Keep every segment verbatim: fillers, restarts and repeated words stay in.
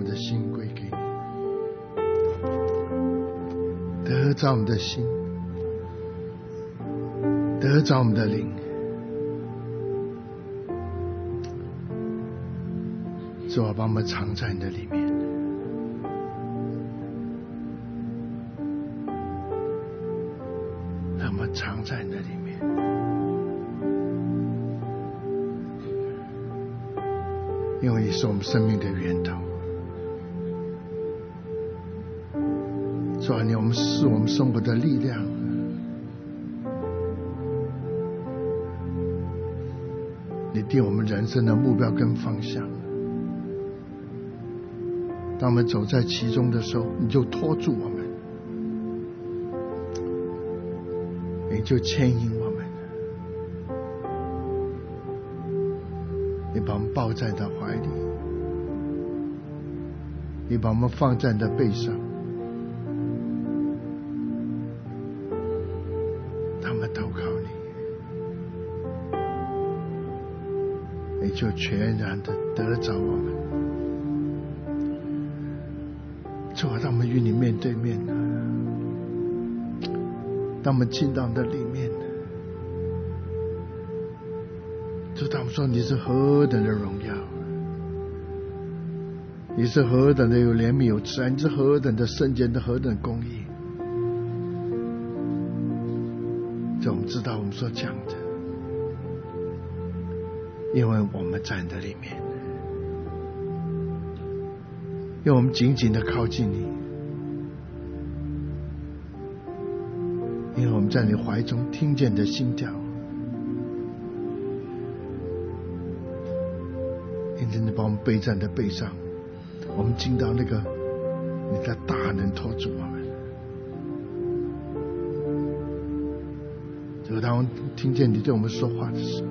的心归给你，得着我们的心，得着我们的灵。主啊，把我们藏在你的里面，让我们藏在你的里面，因为你是我们生命的源头。主啊，你我们是我们生活的力量，你定我们人生的目标跟方向。当我们走在其中的时候，你就拖住我们，你就牵引我们，你把我们抱在你的怀里，你把我们放在你的背上，让我们投靠你，你就全然的得着我们。主啊，当我们与你面对面，当我们进到你的里面，主，当我们说你是何等的荣耀，你是何等的有怜悯有慈爱，你是何等的圣洁的何等的公义。主，我们知道我们所讲的，因为我们在你的里面，因为我们紧紧的靠近你，因为我们在你怀中听见你的心跳，因此你把我们背在你的背上，我们进到那个你的大能托住我们。就当我们听见你对我们说话的时候，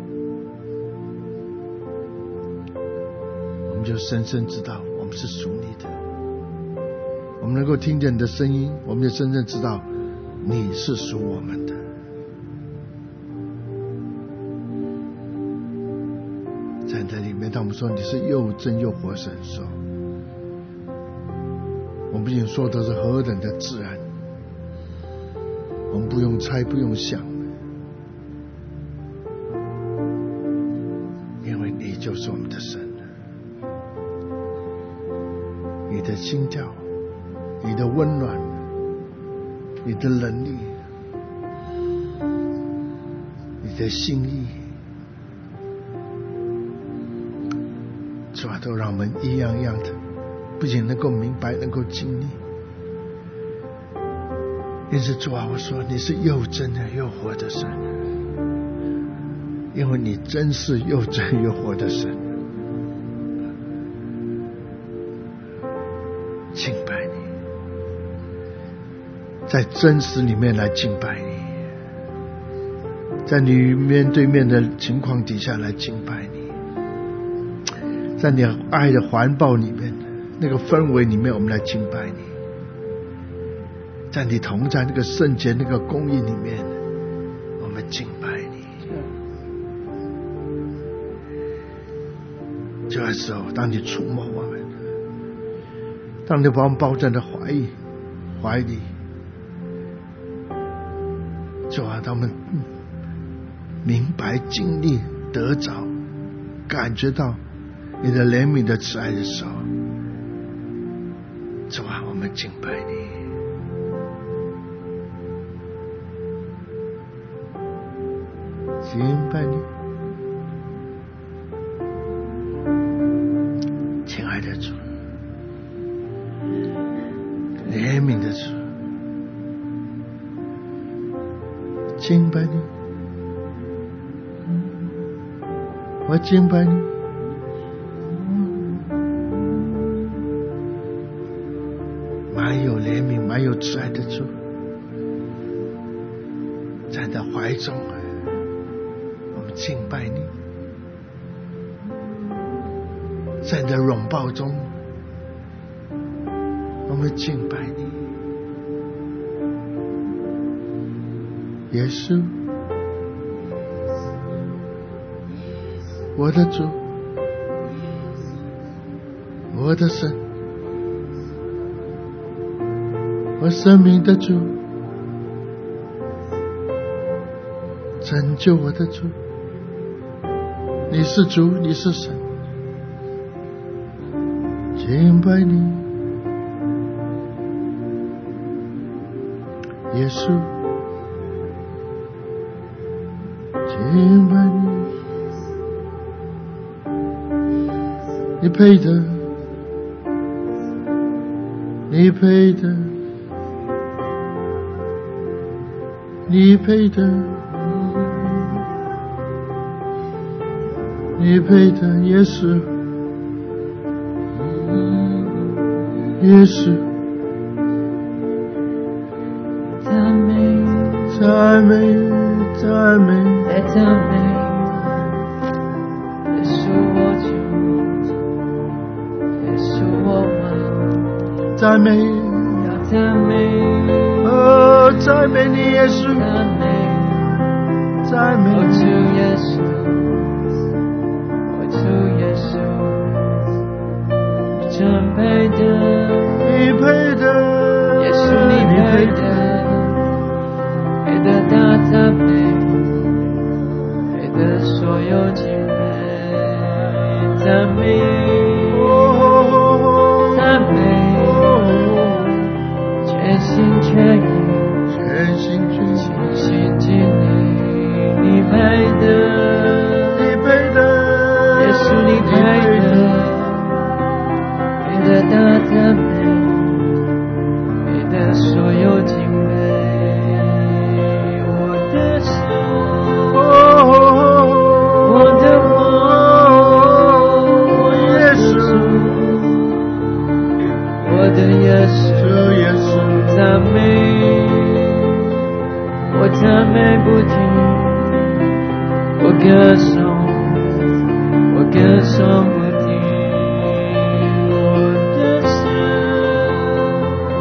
我们就深深知道我们是属你的。我们能够听见你的声音，我们就深深知道你是属我们的。在这里面，当我们说你是又真又活神的时候，我们不仅说的是何等的自然，我们不用猜不用想，因为你就是我们的神，你的心跳，你的温暖，你的能力，你的心意，主啊，都让我们一样一样的，不仅能够明白，能够经历。因此主啊，我说你是又真的又活的神，因为你真是又真又活的神。敬拜你，在真实里面来敬拜你，在你面对面的情况底下来敬拜你，在你爱的环抱里面，那个氛围里面，我们来敬拜你，在你同在那个圣洁那个公义里面，我们敬拜你。这个时候，当你触摸我们，当你把我们抱在你的怀里怀里，主啊，当我们明白经历得着感觉到你的怜悯的慈爱的时候，主啊，我们敬拜你，敬拜你，亲爱的主，怜悯的主，敬拜你，我敬拜你，满有怜悯满有慈爱的主，在你的怀中我们敬拜你，在你的拥抱中我们敬拜你，耶稣，我的主，我的神， 我生命的主，拯救我的主。你是主，你是神，敬拜你，耶稣，敬拜你，你配的，你配的，你配的，你配的，耶稣，耶稣， 赞美， 赞美，赞美， 来赞美，耶稣我主，耶稣我王， 赞美， 要赞美， 哦，赞美你，耶稣， 赞美， 赞美， 我主耶稣，我主耶稣，你真配的， 你配的， 耶稣你配的，配得大赞美，配得所有敬拜，赞美，赞美，全心全意， 全心全意， 尽心尽力，你配的， 你配的， 耶稣你配的，配得大赞美，配得所有敬拜。我的神，我的王， 耶稣， 我的耶稣， 耶稣， 赞美，我赞美不停，我歌颂，我歌颂不停，我的神，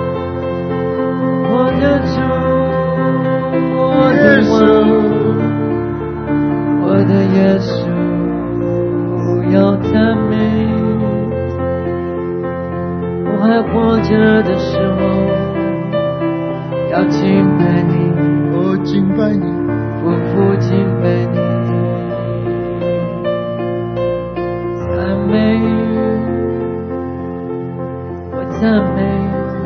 我的主，我的王，我的耶稣，要赞美。我还活着的时候，要敬拜你， 我敬拜你， 夫妇敬拜你，赞美，我赞美，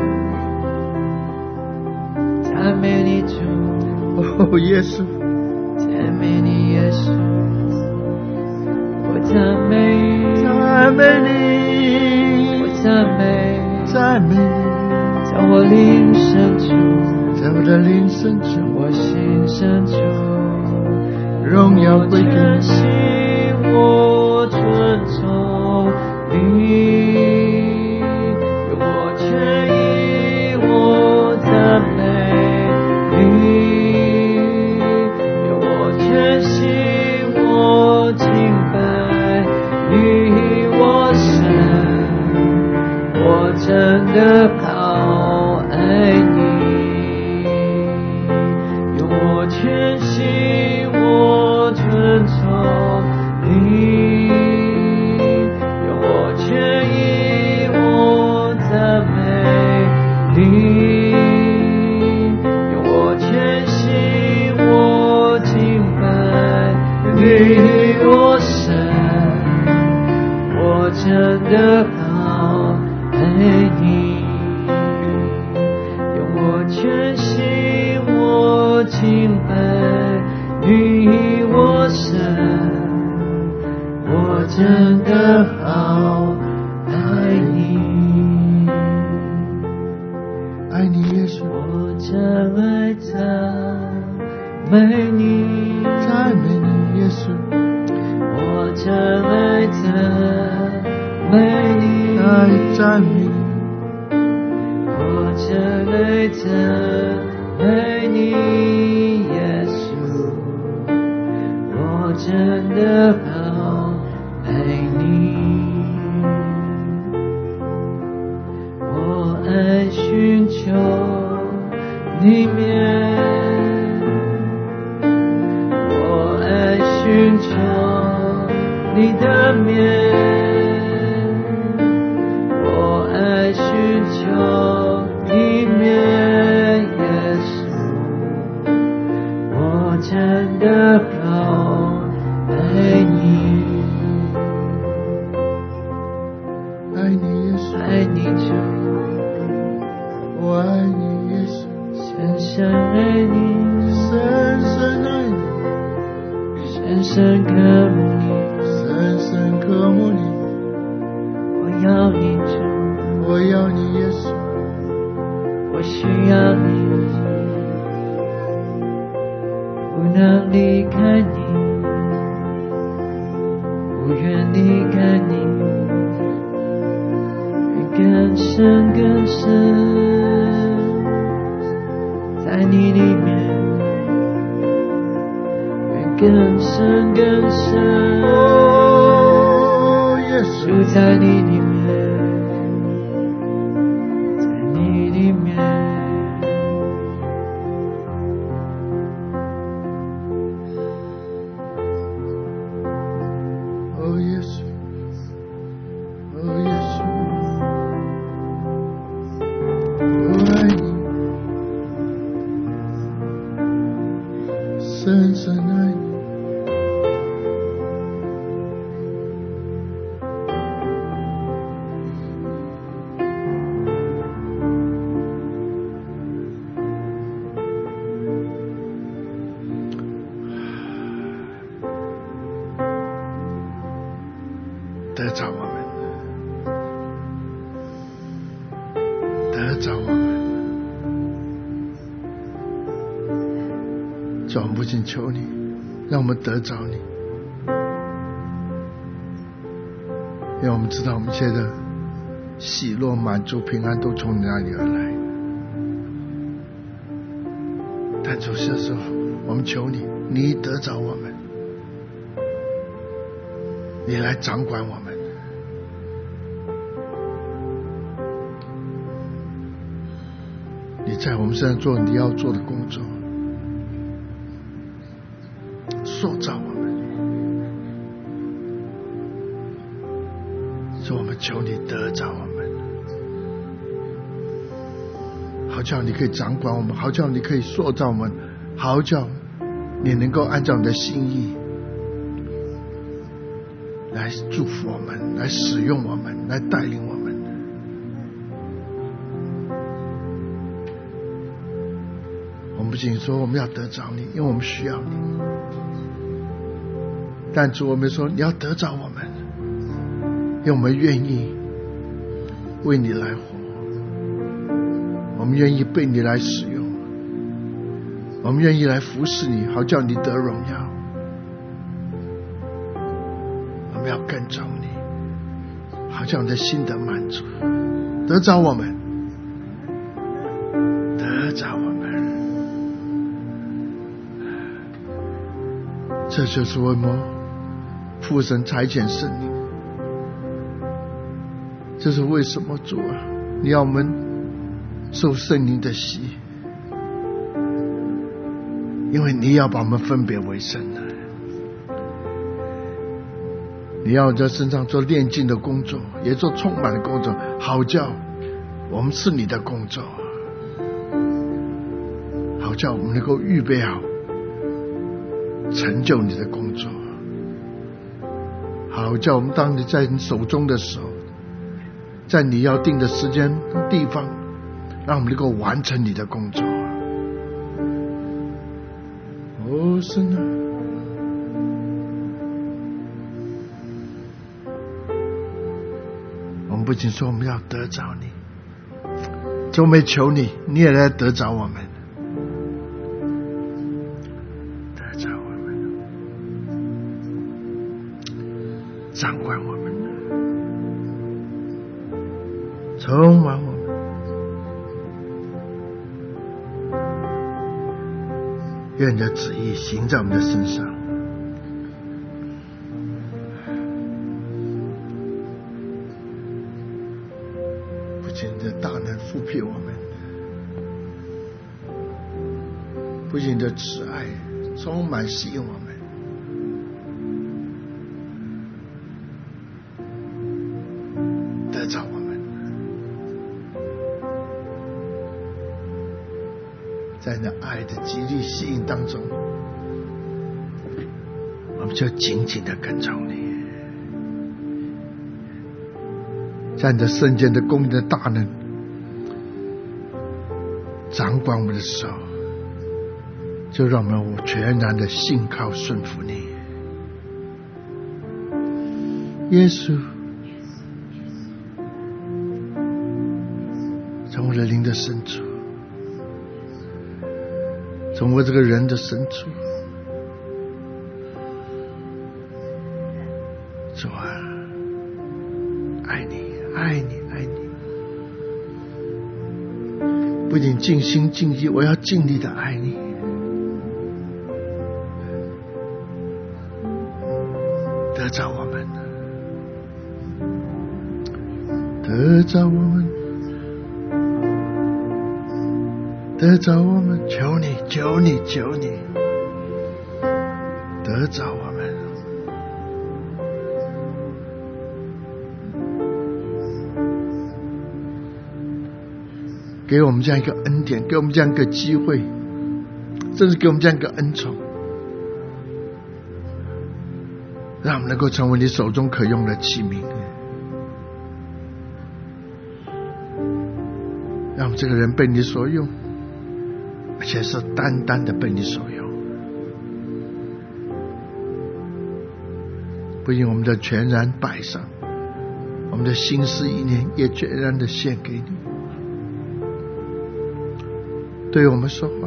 赞美你主， 哦，耶稣， 赞美你耶稣，我赞美， 赞美你， 我赞美， 赞美你， 在我灵深处， 在我的灵深处， 我心深处， 荣耀归给全你， 心我遵从你，用我全意我赞美你，用我全心我敬拜你，我神，我真的好爱你，用我全心我遵从你，用我全意我赞美你，用我全心我敬拜你，我神，我真的好爱你，用我全心我敬拜你，我神，我真的好爱你， 爱你，耶稣， 我真爱赞美你， 赞美你，耶稣， 我真爱赞美你， 爱赞美你， 我真爱赞美你，耶稣，我真的好爱你，我爱寻求你面，我爱寻求你的面，我爱寻求你面。 深深渴慕你， 深深渴慕你， 我要你主， 我要你耶稣， 我需要你，不能离开你，不愿离开你，更深更深，在你里面，更深更深， 哦，耶稣， 住在你里面，在你里面。 哦，耶稣，哦，耶稣，我爱你，深深爱你。得着我们，得着我们，主，我们不仅求你，让我们得着你，让我们知道我们一切的喜乐、满足、平安都从你那里而来。但主，这时候我们求你，你得着我们，你来掌管我们。你在我们身上做你要做的工作，塑造我们。所以我们求你得着我们，好叫你可以掌管我们，好叫你可以塑造我们，好叫你能够按照你的心意来祝福我们，来使用我们，来带领我们。我们不仅说我们要得着你，因为我们需要你，但主，我们说你要得着我们，因为我们愿意为你来活，我们愿意被你来使用，我们愿意来服侍你，好叫你得荣耀。我们要跟着你，好叫你的心得满足，得着我们，得着我们。这就是为什么父神差遣圣灵，这是为什么主啊，你要我们受圣灵的洗，因为你要把我们分别为圣的，你要在身上做炼净的工作，也做充满的工作，好叫我们是你的工作，好叫我们能够预备好成就你的工作，好叫我们当你在你手中的时候，在你要定的时间地方，让我们能够完成你的工作。哦，神啊，我们不仅说我们要得着你，就没求你，你也来得着我们，得着我们，掌管我们，充满我们。愿你的旨意行在我们的身上，不仅你的大能复辟我们，不仅你的慈爱充满吸引我们，得着我们，在你的爱的极力吸引当中，我们就紧紧的跟从你，在你的圣洁的公义的大能掌管我们的时候，就让我们全然的信靠顺服你。 耶稣，从我的灵的深处，从我这个人的深处，主啊，爱你，爱你，爱你！不仅尽心尽意，我要尽力的爱你。得着我们，得着我们，得着我们！求你，求你，求你，得着我们！给我们这样一个恩典，给我们这样一个机会，甚至给我们这样一个恩宠，让我们能够成为你手中可用的器皿，让我们这个人被你所用，而且是单单的被你所用。不仅我们的全然摆上，我们的心思意念也全然的献给你。对我们说话，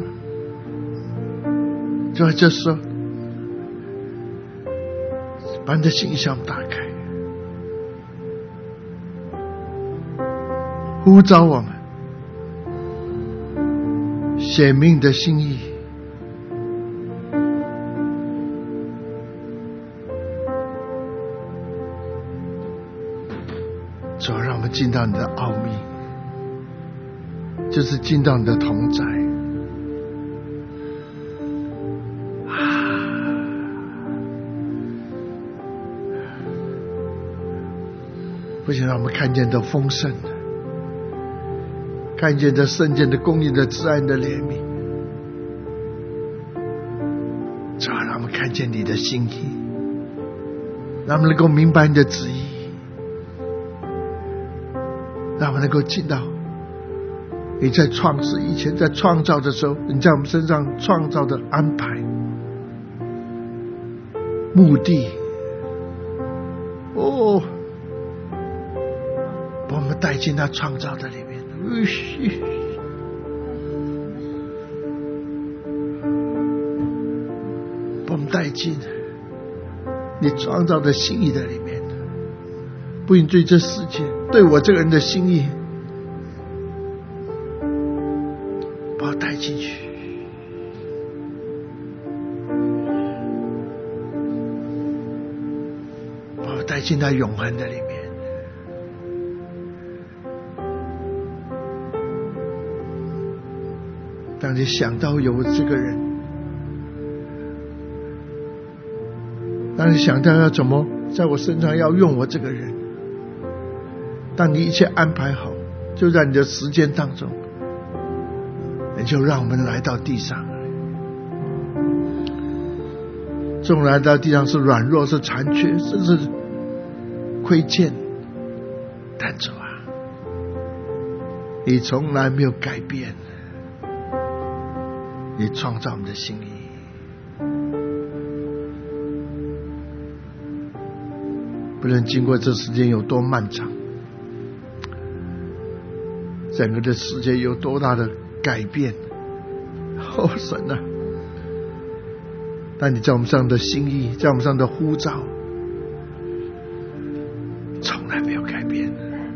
就在这时候，把你的心向打开，呼召我们，显明你的心意。主要让我们进到你的奥秘，就是进到你的同在。不仅让我们看见的丰盛的，看见的圣洁的公义的慈爱的怜悯，主要让我们看见你的心意，让我们能够明白你的旨意，让我们能够进到你在创世以前，在创造的时候，你在我们身上创造的安排、目的。哦，把我们带进那创造的里面，把我们带进你创造的心意的里面，不仅对这世界，对我这个人的心意，把我带进去，把我带进那永恒的里面。当你想到有这个人，当你想到要怎么在我身上要用我这个人，当你一切安排好，就在你的时间当中，你就让我们来到地上。纵然来到地上是软弱，是残缺，甚至亏欠，但主啊，你从来没有改变你创造我们的心意。不论经过这时间有多漫长，整个的世界有多大的改变，哦神啊，但你在我们上的心意，在我们上的呼召从来没有改变。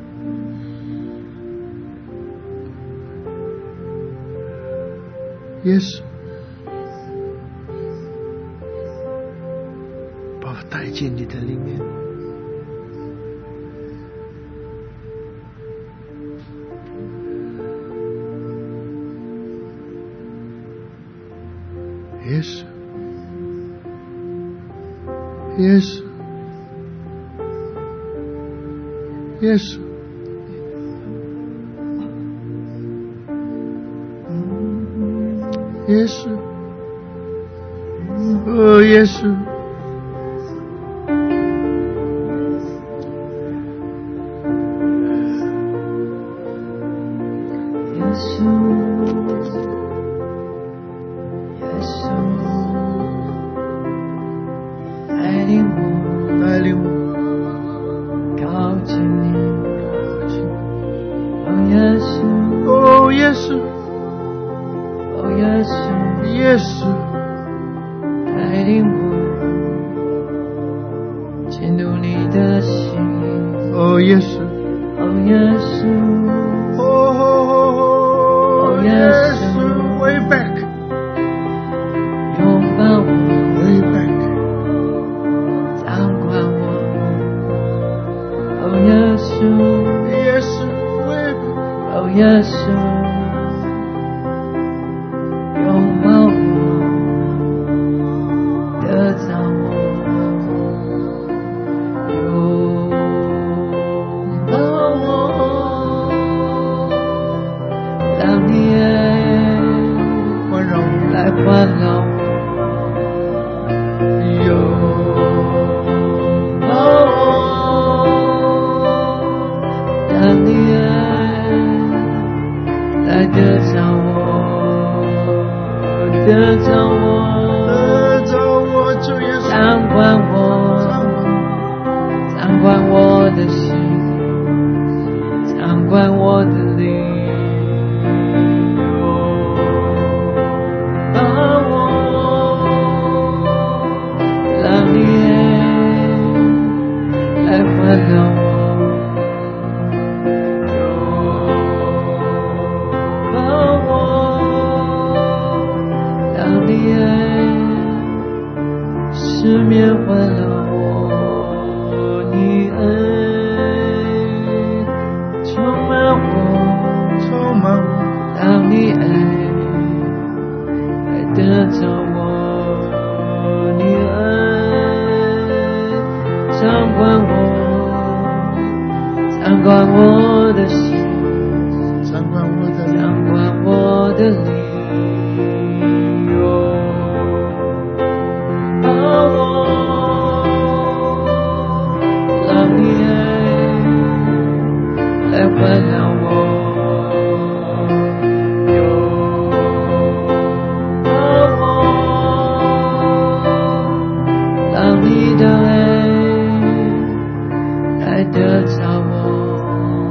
耶稣，把我带进你的里面。耶稣，耶稣，耶稣，耶稣，哦，耶稣， 耶稣，耶稣，带领我， 带领我， 近你，哦耶稣， 哦耶稣， 哦耶稣， 耶稣， 带领我进入你的心， 哦耶稣， 哦耶稣， 哦耶稣 ，way back， 拥抱我 way back， 掌管我，哦耶稣， 耶稣 way back， 哦耶稣，拥抱我，得着我，拥抱我，让你爱环绕我， 来环绕我，拥抱我，让你爱来得着我，得着我， 得着我，主耶稣， 掌管我，掌管我的心，掌管我的灵，把我，让你爱来环绕我，把我，让你爱四面环绕我，你爱充满我， 充满我， 让你爱来得着我，你爱掌管我，掌管我的心， 掌管我的灵， 掌管我的灵，把我，让你爱来环绕我，把我，让你的爱来得着我，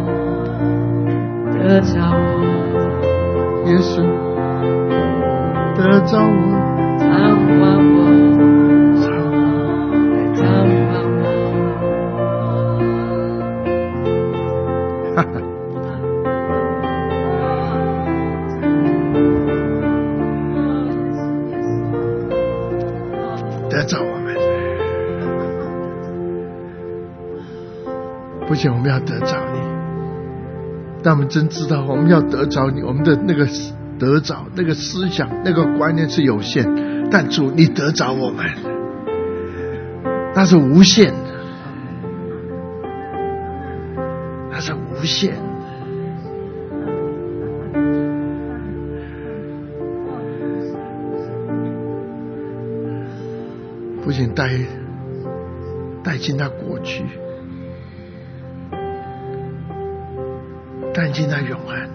得着我， 耶稣，得着我， 掌管我， 掌管我， 来掌管我。 哈哈。得着我们，不仅我们要得着你，但我们真知道我们要得着你，我们的那个得着那个思想那个观念是有限，但主你得着我们，那是无限的，那是无限的。不仅带带进那过去，带进那永恒，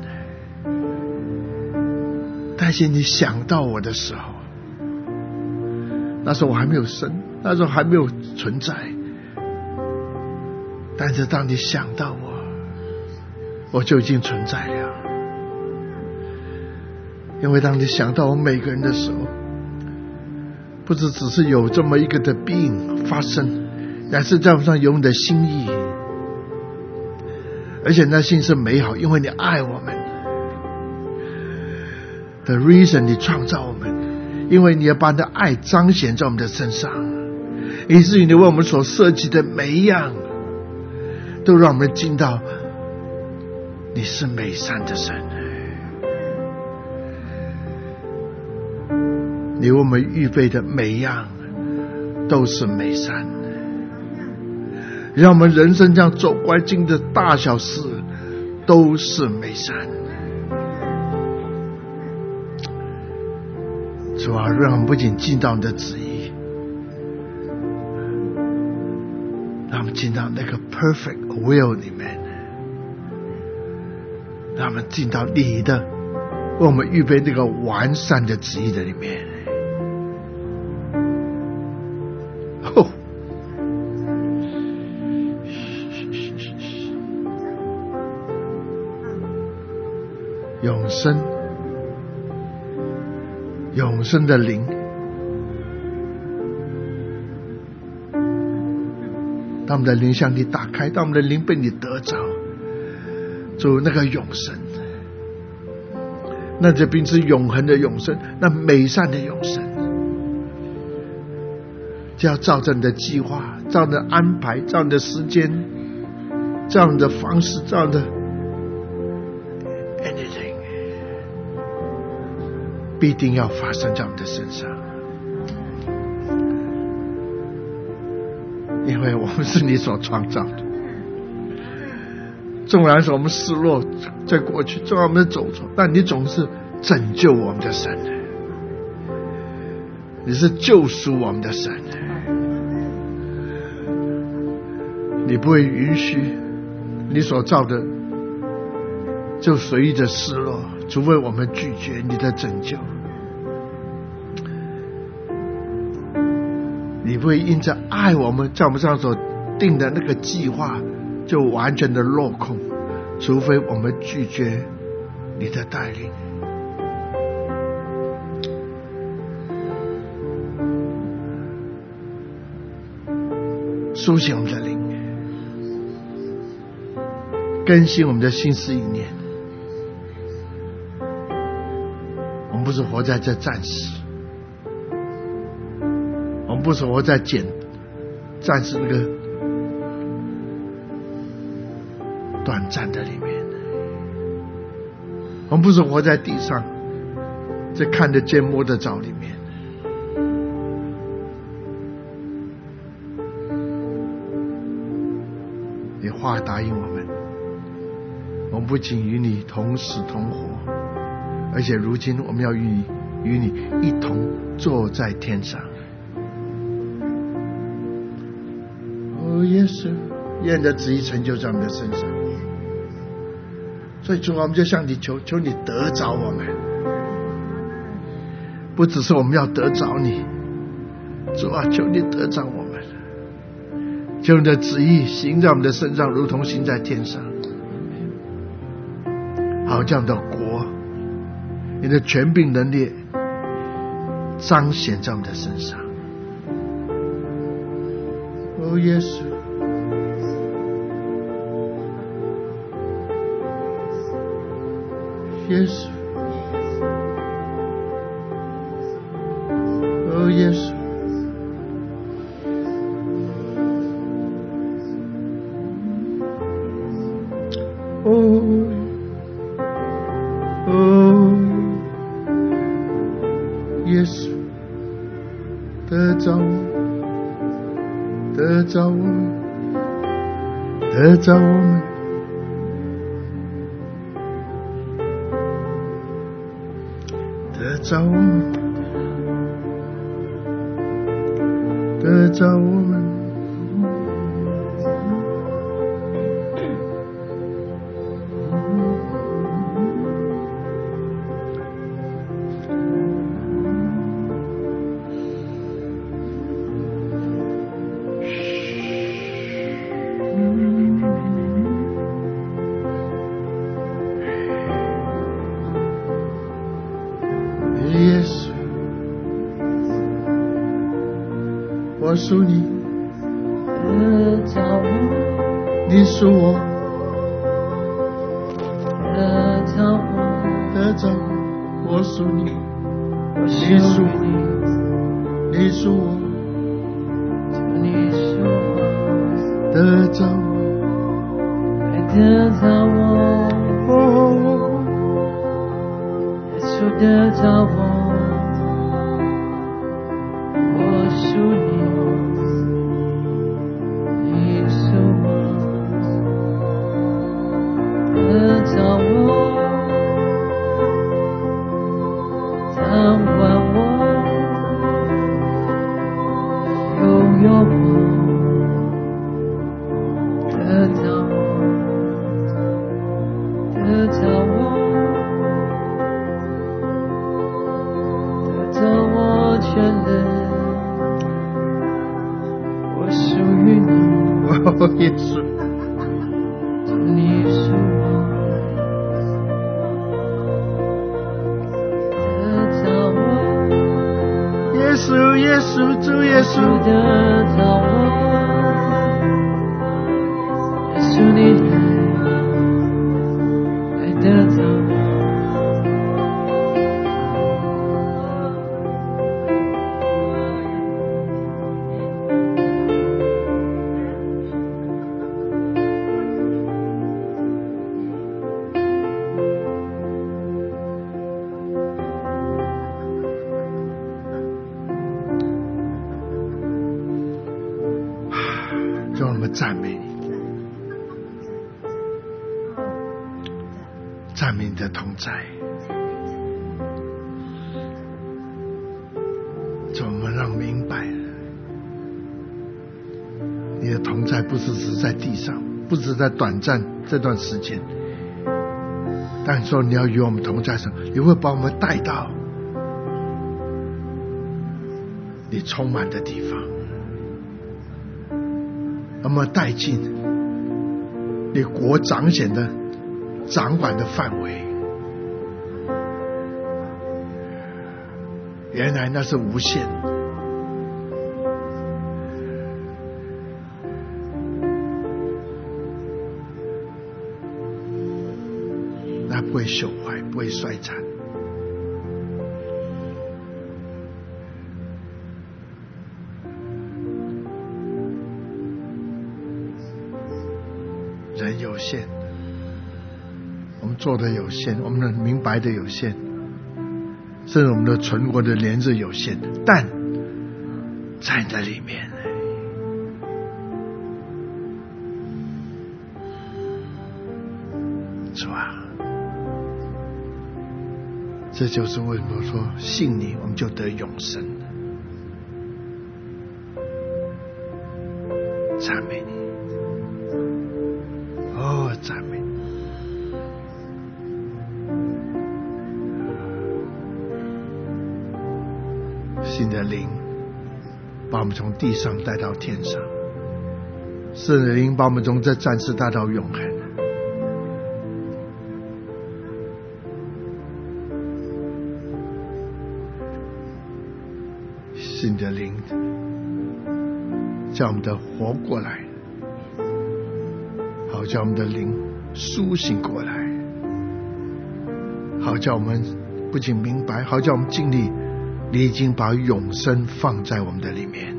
带进你想到我的时候，那时候我还没有生，那时候还没有存在，但是当你想到我，我就已经存在了。因为当你想到我们每个人的时候，不是只是有这么一个的病发生，乃是在我们上有你的心意，而且那心是美好，因为你爱我们。The reason 你创造我们，因为你要把你的爱彰显在我们的身上，以至于你为我们所设计的每一样，都让我们进到你是美善的神。你为我们预备的每一样都是美善，让我们人生这样走过来经的大小事都是美善。主啊，让我们不仅进到你的旨意，让我们进到那个 perfect will 里面，让我们进到你的为我们预备那个完善的旨意的里面。哦， 生，永生的灵。当我们的灵向你打开，当我们的灵被你得着，主，那个永生，那这并是永恒的永生，那美善的永生，就要照着你的计划，照着安排，照你的时间，照你的方式，照你的 anything， 必定要发生在我们的身上。因为我们是你所创造的，纵然是我们失落在过去，纵然我们走错，但你总是拯救我们的神，你是救赎我们的神，你不会允许你所造的就随意的失落，除非我们拒绝你的拯救。你不会因着爱我们，在我们上所定的那个计划就完全的落空，除非我们拒绝你的带领。苏醒我们的灵，更新我们的心思意念。我们不是活在这暂时，我们不是活在简暂时那个短暂的里面，我们不是活在地上这看得见摸得着里面。你话答应我们，我们不仅与你同死同活，而且如今我们要与你与你一同坐在天上。哦，耶稣，愿你的旨意成就在我们的身上。所以主啊，我们就向你求，求你得着我们，不只是我们要得着你，主啊，求你得着我们，求你的旨意行在我们的身上，如同行在天上。好，这样的国，你的权柄能力彰显在我们的身上。哦，耶稣，耶稣，哦，耶稣，哦，哦，耶稣，得着我，得着我们，得着我们，得着我们，得着我们。我属你， 得着我， 你属我， 得着我， 得着我，我属你， 我你属你， 你属我， 你属我， 得着我， 得着我， 哦， 耶稣得着我，我属你。 耶稣， 你属我， 稣的造我，耶稣你的爱的造我。 赞美你，赞美你的同在，就我们让明白了，你的同在不是只在地上，不只在短暂这段时间，但说你要与我们同在时，你会把我们带到你充满的地方，那么带进你国彰显的掌管的范围。原来那是无限，那不会朽坏，不会衰残。人有限，我们做的有限，我们的明白的有限，甚至我们的存活的年日有限，但在那里面，是吧？这就是为什么说信你，我们就得永生。赞美你。哦，赞美你！新的灵把我们从地上带到天上，圣的灵把我们从这暂时带到永恒。新的灵叫我们的活过来，好叫我们的灵苏醒过来，好叫我们不仅明白，好叫我们经历你已经把永生放在我们的里面。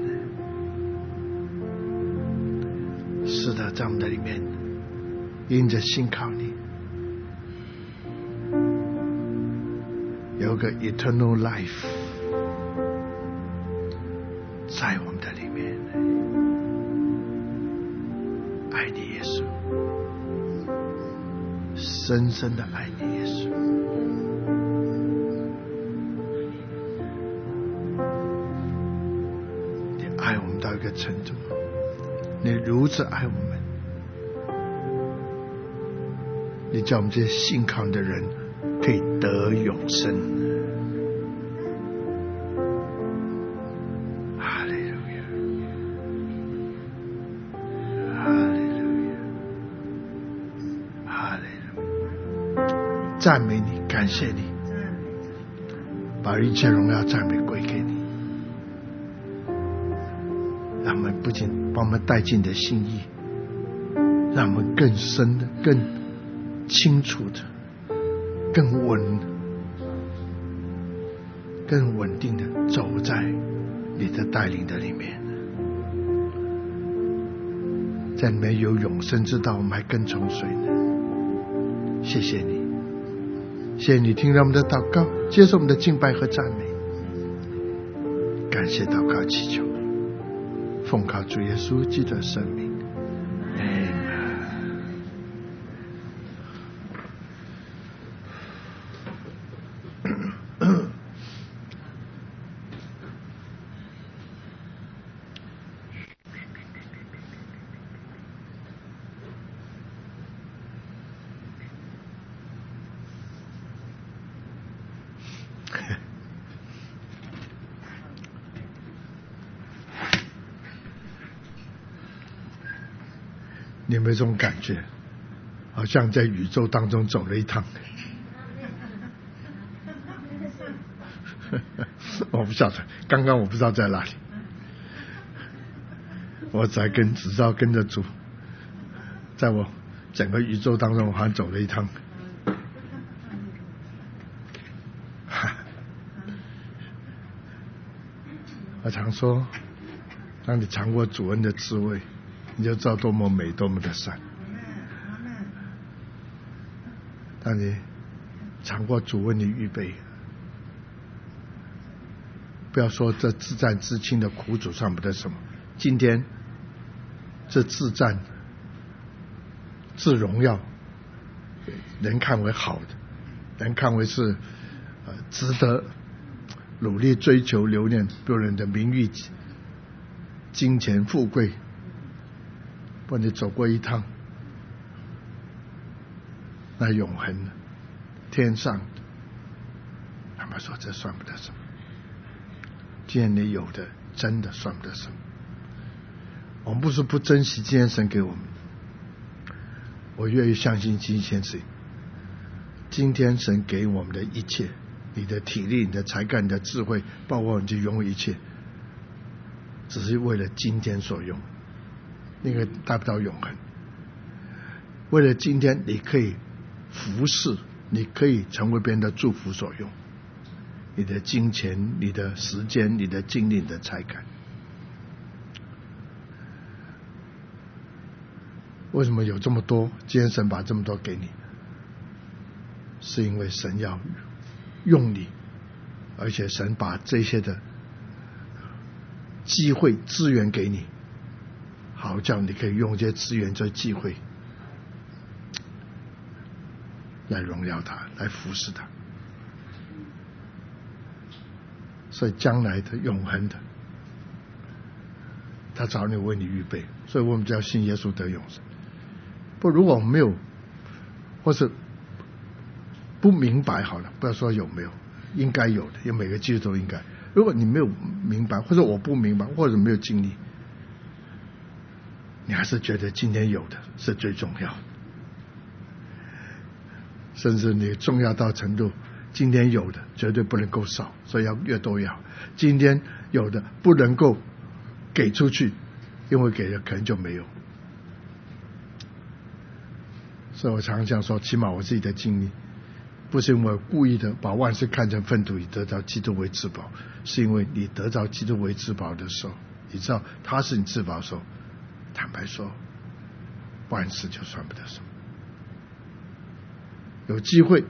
是的，在我们的里面，因着信靠你，有个 eternal life 在我们的里面。爱你耶稣，深深的爱你耶稣。你爱我们到一个程度，你如此爱我们，你叫我们这些信靠的人可以得永生。赞美你，感谢你，把一切荣耀赞美归给你，让我们不仅把我们带进的心意，让我们更深的、更清楚的、更稳、更稳定的走在你的带领的里面，在里面有永生之道，我们还跟从谁呢？谢谢你。谢谢你听到我们的祷告，接受我们的敬拜和赞美，感谢祷告祈求，奉靠主耶稣基督的圣名，阿们。你有没有这种感觉？好像在宇宙当中走了一趟。我不晓得，刚刚我不知道在哪里。 我才跟只知道跟着主，在我整个宇宙当中，我好像走了一趟。我常说，当你尝过主恩的滋味，你就知道多么美，多么的善。当你尝过主为你预备，不要说这自战自清的苦楚算不得什么，今天这自战自荣耀，人看为好的，人看为是呃值得努力追求留恋别人的名誉、金钱、富贵，不，你走过一趟，那永恒的天上的，他们说这算不得什么。今天你有的真的算不得什么。我们不是不珍惜今天神给我们，我愿意相信今天是今天神给我们的一切，你的体力、你的才干、你的智慧，包括你去拥有一切，只是为了今天所用，那个达不到永恒。为了今天你可以服侍，你可以成为别人的祝福所用，你的金钱、你的时间、你的精力、你的才干。为什么有这么多？今天神把这么多给你，是因为神要用你，而且神把这些的机会资源给你，好叫你可以用这些资源、这些机会来荣耀他，来服侍他。所以将来的永恒的，他早你为你预备，所以我们就要信耶稣得永生。不，如果我们没有，或是不明白，好了，不要说有没有，应该有的，因为每个基督徒应该。如果你没有明白，或者我不明白，或者没有经历，你还是觉得今天有的是最重要的，甚至你重要到程度，今天有的绝对不能够少，所以要越多越好。今天有的不能够给出去，因为给了可能就没有。所以我常常讲说，起码我自己的经历，不是因为故意的把万事看成粪土以得到基督为至宝，是因为你得到基督为至宝的时候，你知道他是你至宝的时候，坦白说，万事就算不得什么。有机会，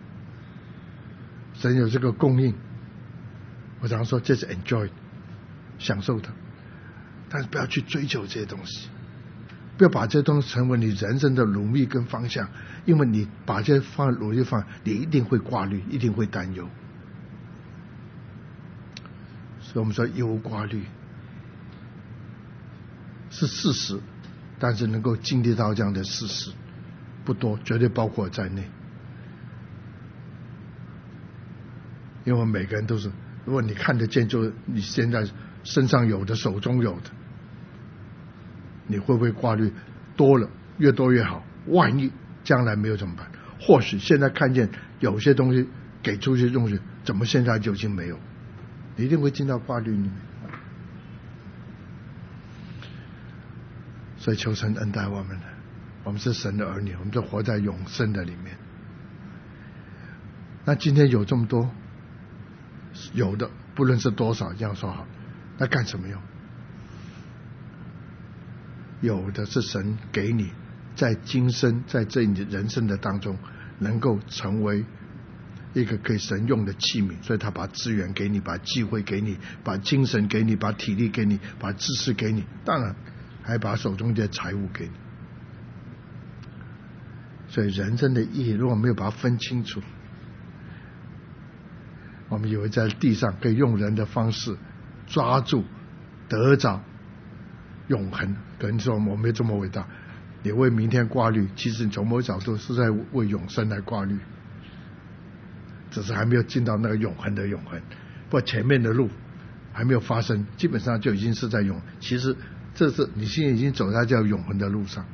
神有这个供应，我常说这是 enjoy， 享受的，但是不要去追求这些东西。不要把这东西成为你人生的努力跟方向，因为你把这方努力方，你一定会挂虑，一定会担忧。所以我们说忧挂虑是事实，但是能够经历到这样的事实不多，绝对包括我在内。因为我们每个人都是，如果你看得见，就是你现在身上有的，手中有的。你会不会挂虑多了，越多越好，万一将来没有怎么办？或许现在看见有些东西给出去东西，怎么现在就已经没有？你一定会进到挂虑里面。所以求神恩待我们，我们是神的儿女，我们就活在永生的里面。那今天有这么多，有的不论是多少，这样说好，那干什么用？有的是神给你，在今生，在这你人生的当中，能够成为一个可以神用的器皿，所以他把资源给你，把机会给你，把精神给你，把体力给你，把知识给你，当然还把手中的财物给你。所以人生的意义如果没有把它分清楚，我们以为在地上可以用人的方式抓住得着永恒，可能说我没这么伟大，你为明天挂虑，其实你从某角度是在为永生来挂虑，只是还没有进到那个永恒的永恒，不过前面的路还没有发生，基本上就已经是在永，其实这是你现在已经走在这永恒的路上，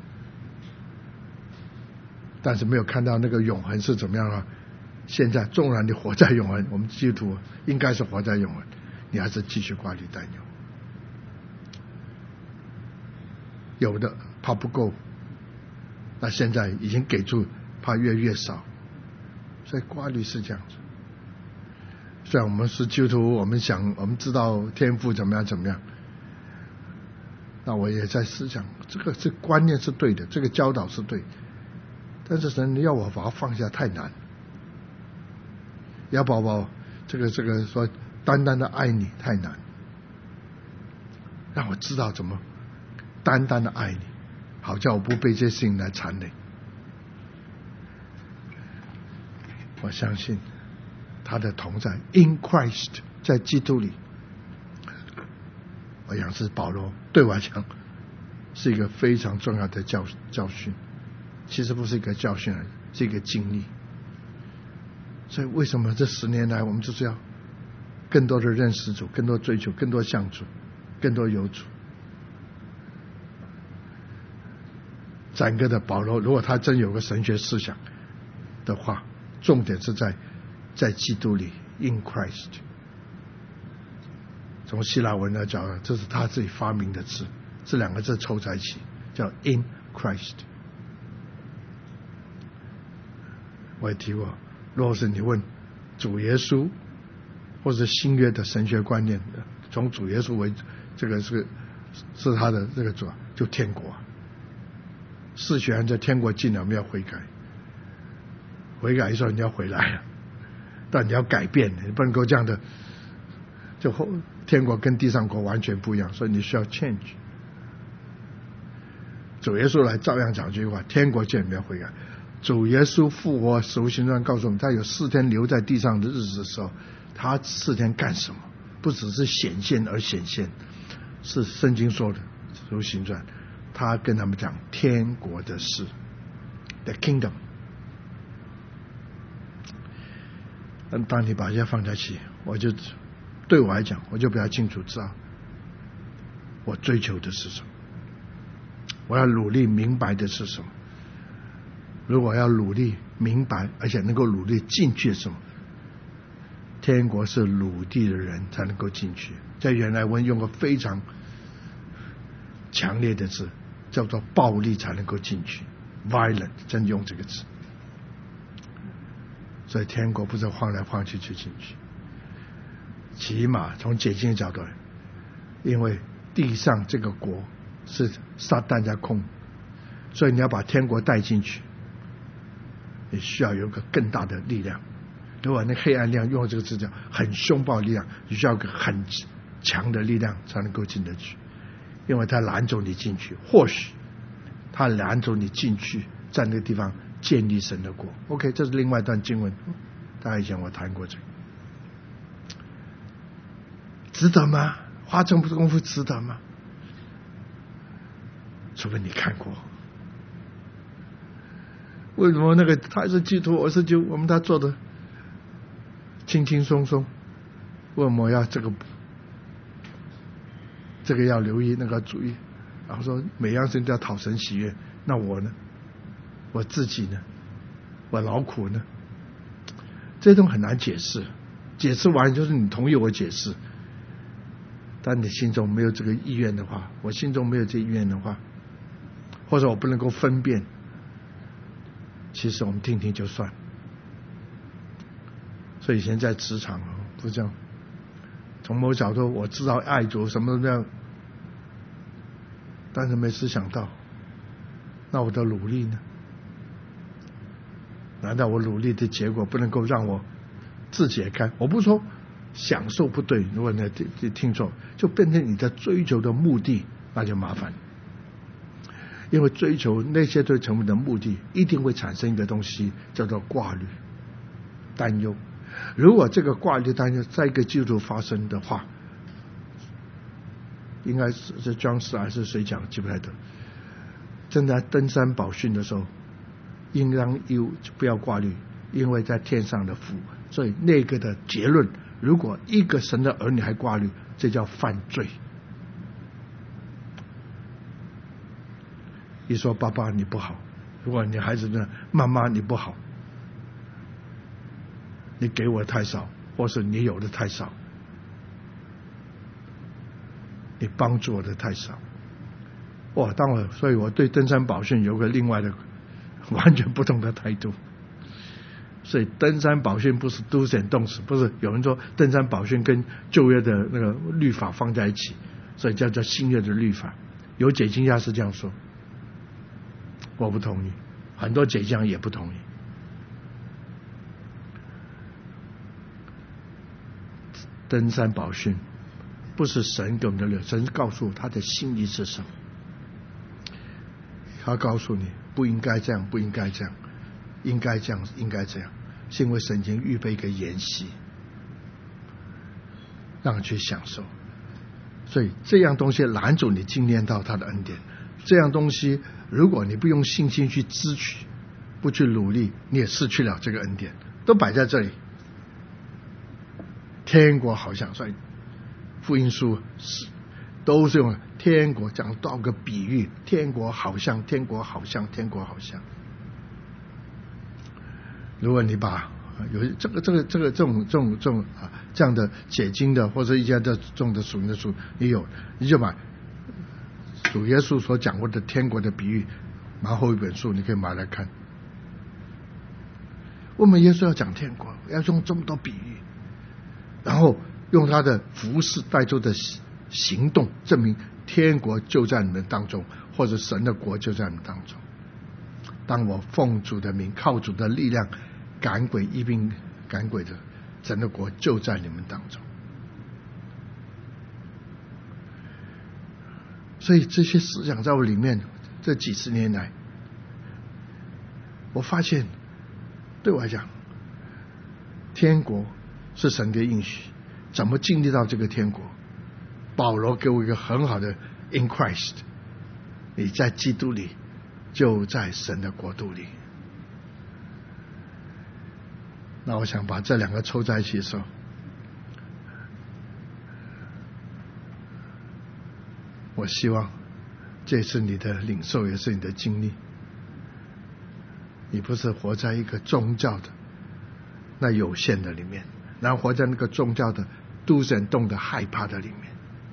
但是没有看到那个永恒是怎么样啊。现在纵然你活在永恒，我们基督徒应该是活在永恒，你还是继续挂虑担忧。 有的怕不够，那现在已经给出，怕越来越少，所以挂虑是这样子。虽然我们是基督徒，我们想我们知道天父怎么样怎么样，那我也在思想，这个这观念是对的，这个教导是对，但是神要我把它放下太难，要宝宝这个这个说单单的爱你太难，让我知道怎么单单的爱你，好叫我不被这些事情来缠累。我相信他的同在 in Christ 在基督里，我想是保罗对我来讲是一个非常重要的教教训，其实不是一个教训而已，是一个经历。所以为什么这十年来我们就是要更多的认识主，更多追求，更多向主，更多有主。整个的保罗如果他真有个神学思想的话，重点是在在基督里 in Christ。 从希腊文来讲，这是他自己发明的字，这两个字凑在一起叫 in Christ。 我也提过，如果是你问主耶稣或者新约的神学观念，从主耶稣为这个是是他的这个主，就天国。是选在天国近了，我们要悔改，悔改的时候你要回来了，但你要改变，你不能够这样的，就天国跟地上国完全不一样，所以你需要 change。 主耶稣来照样讲这句话，天国见，你要悔改。主耶稣复活使徒行传告诉我们，他有四天留在地上的日子的时候，他四天干什么？不只是显现而显现，是圣经说的使徒行传，他跟他们讲天国的事 The kingdom。 但当你把这些放在一起，我就对我来讲，我就比较清楚知道我追求的是什么，我要努力明白的是什么。如果要努力明白而且能够努力进去什么，天国是努力的人才能够进去。在原来文用个非常强烈的字，叫做暴力才能够进去 violent， 真用这个字。所以天国不是晃来晃去就进去，起码从解经的角度，因为地上这个国是撒旦在控，所以你要把天国带进去，你需要有一个更大的力量。如果那黑暗力量用这个字叫很凶暴的力量，你需要一个很强的力量才能够进得去，因为他拦走你进去，或许他拦走你进去，在那个地方建立神的国。 OK， 这是另外一段经文，大家以前我谈过这个，值得吗？花这么多功夫值得吗？除非你看过。为什么那个他是基督徒，我是基督徒，我们他做的轻轻松松，为什么要这个这个要留意，那个注意，然后说每样事情都要讨神喜悦，那我呢？我自己呢？我劳苦呢？这种很难解释，解释完就是你同意我解释，但你心中没有这个意愿的话，我心中没有这意愿的话，或者我不能够分辨，其实我们听听就算。所以以前在职场不这样，从某角度我知道爱主什么这样，但是没思想到，那我的努力呢？难道我努力的结果不能够让我自解开？我不说享受不对，如果你听错，就变成你的追求的目的，那就麻烦。因为追求那些对成为的目的，一定会产生一个东西叫做挂虑、担忧。如果这个挂虑、担忧在一个基督徒发生的话，应该是是庄士还是谁讲，记不太得。正在登山宝训的时候，应当有不要挂虑，因为在天上的父。所以那个的结论，如果一个神的儿女还挂虑，这叫犯罪。一说爸爸你不好，如果你孩子呢，妈妈你不好，你给我太少，或是你有的太少，你帮助我的太少， 哇！当我所以我对登山宝训有个另外的完全不同的态度。所以登山宝训不是 do's and don'ts， 不是有人说登山宝训跟旧约的那个律法放在一起，所以叫叫新约的律法。有解经家是这样说，我不同意，很多解经家也不同意。登山宝训不是神给我们的律，神告诉他的心意是什么，他告诉你不应该这样，不应该这样，应该这样，应该这样，是因为神已经预备一个筵席让你去享受。所以这样东西拦阻你经验到他的恩典，这样东西如果你不用信心去支取，不去努力，你也失去了这个恩典，都摆在这里。天国好像，所以福音书是都是用天国讲到个比喻，天国好像，天国好像，天国好像。如果你把有这个这个这个这种这种这种啊这样的解经的或者一些的这种的属灵的书，你有你就把主耶稣所讲过的天国的比喻，蛮厚一本书，你可以买来看。我们耶稣要讲天国，要用这么多比喻，然后用他的服事带出的行动证明天国就在你们当中，或者神的国就在你们当中。当我奉主的名，靠主的力量赶鬼医病赶鬼的，神的国就在你们当中。所以这些思想在我里面这几十年来，我发现对我来讲，天国是神的应许，怎么经历到这个天国？保罗给我一个很好的 in Christ， 你在基督里就在神的国度里。那我想把这两个凑在一起的时候，我希望这是你的领受，也是你的经历。你不是活在一个宗教的那有限的里面，然后活在那个宗教的do's and don'ts的害怕的里面。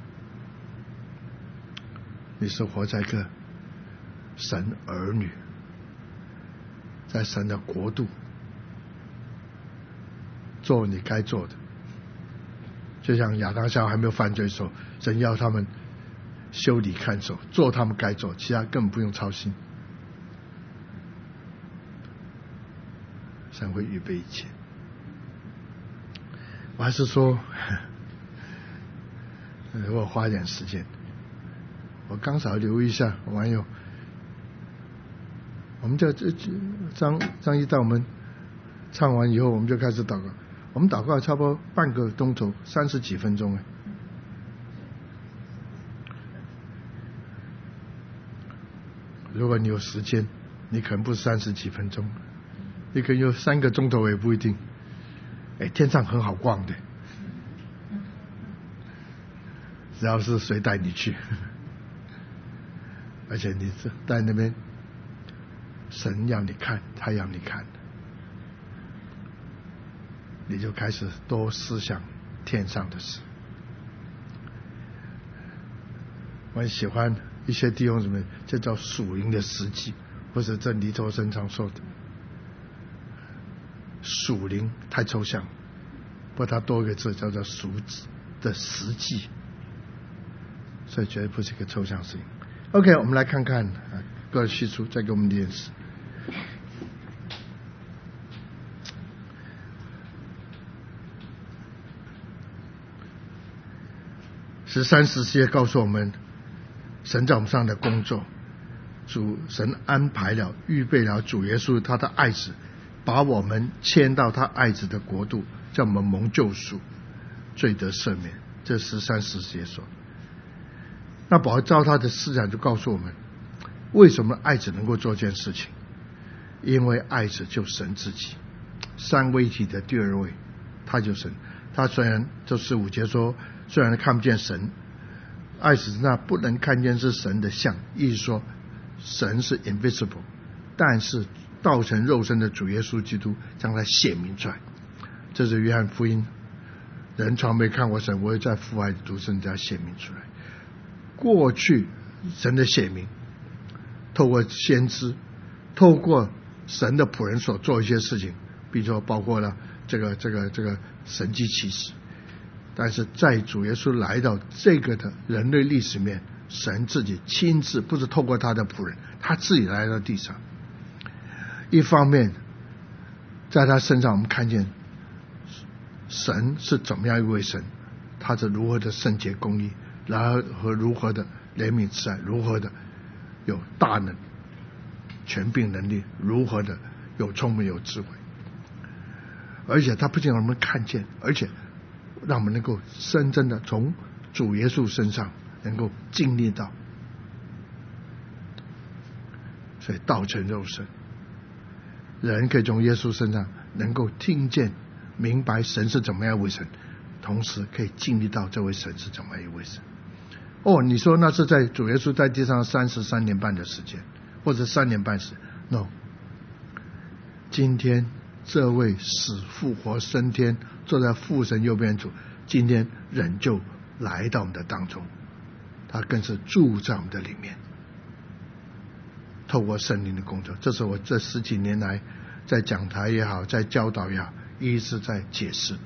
你是活在一个神儿女，在神的国度做你该做的。就像亚当夏娃还没有犯罪的时候，神要他们修理看守，做他们该做，其他根本不用操心。神会预备一切。我还是说，如果花一点时间，我刚少留意一下网友，我们这这张张一带我们唱完以后，我们就开始祷告。我们祷告差不多半个钟头，三十几分钟哎。如果你有时间，你可能不是三十几分钟，你可能有三个钟头也不一定。哎，天上很好逛的，只要是谁带你去，而且你在那边，神要你看，他要你看，你就开始多思想天上的事。我很喜欢一些弟兄姊妹，这叫属灵的实际，或者这尼托生常说的属灵太抽象，不过它多一个字叫做属的实际，所以绝对不是一个抽象事情。OK， 我们来看看哥罗西书，再给我们练习。十三十节告诉我们，神在我们上的工作，主神安排了、预备了主耶稣他的爱子，把我们迁到他爱子的国度，叫我们蒙救赎，罪得赦免。这十三十节说。那保罗照他的思想就告诉我们，为什么爱子能够做这件事情？因为爱子就神自己，三位一体的第二位，他就神。他虽然这十五节说，虽然看不见神，爱子那不能看见是神的像，意思说神是 invisible， 但是道成肉身的主耶稣基督将他显明出来。这是约翰福音，人从没看过神，我会在父爱的独生子显明出来。过去神的显明，透过先知，透过神的仆人所做一些事情，比如说包括了这个这个这个神迹奇事。但是在主耶稣来到这个的人类历史面，神自己亲自，不是透过他的仆人，他自己来到地上。一方面在他身上我们看见神是怎么样一位神，他是如何的圣洁公义，然后和如何的怜悯慈爱，如何的有大能权柄能力，如何的有聪明有智慧。而且他不仅让我们看见，而且让我们能够深深的从主耶稣身上能够经历到，所以道成肉身，人可以从耶稣身上能够听见明白神是怎么样一位神，同时可以经历到这位神是怎么样一位神。哦，你说那是在主耶稣在地上三十三年半的时间，或者三年半时 no， 今天这位死复活升天坐在父神右边主，今天人就来到我们的当中，他更是住在我们的里面，透过圣灵的工作。这是我这十几年来在讲台也好，在教导也好，一直在解释，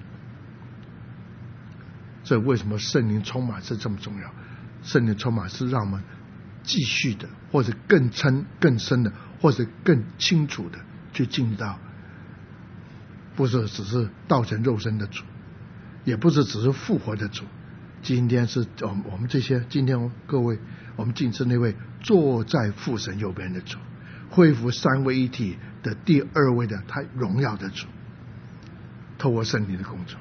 这为什么圣灵充满是这么重要。圣灵充满是让我们继续的，或者更深更深的，或者更清楚的去进到，不是只是道成肉身的主，也不是只是复活的主。今天是我们这些，今天各位，我们敬是那位坐在父神右边的主，恢复三位一体的第二位的他荣耀的主，透过圣灵的工作。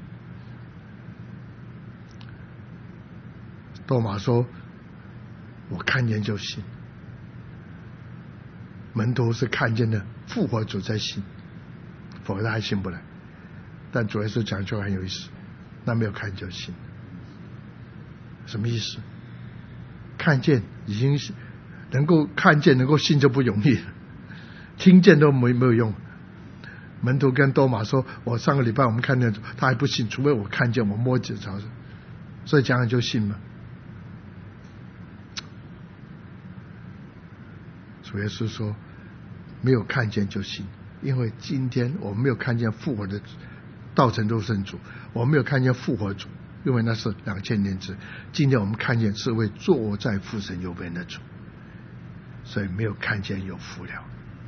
多马说我看见就信，门徒是看见了复活主在信，否则还信不来。但主耶稣讲就很有意思，那没有看就信，什么意思？看见已经能够看见能够信就不容易了，听见都没没有用。门徒跟多马说，我上个礼拜我们看见他还不信，除非我看见我摸着着，所以讲就信吗？主耶稣说没有看见就信，因为今天我们没有看见复活的道成肉身主，我们没有看见复活主，因为那是两千年之。今天我们看见是位坐在父神右边的主，所以没有看见有福了。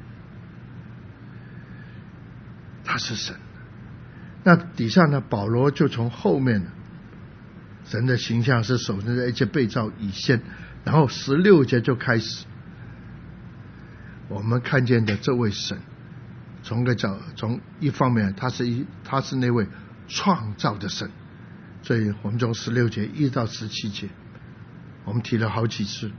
他是神。那底下呢，保罗就从后面神的形象是首先在一切被造以先，然后十六节就开始我们看见的这位神，从个角从一方面他是一他是那位创造的神，所以我们从十六节一到十七节我们提了好几次，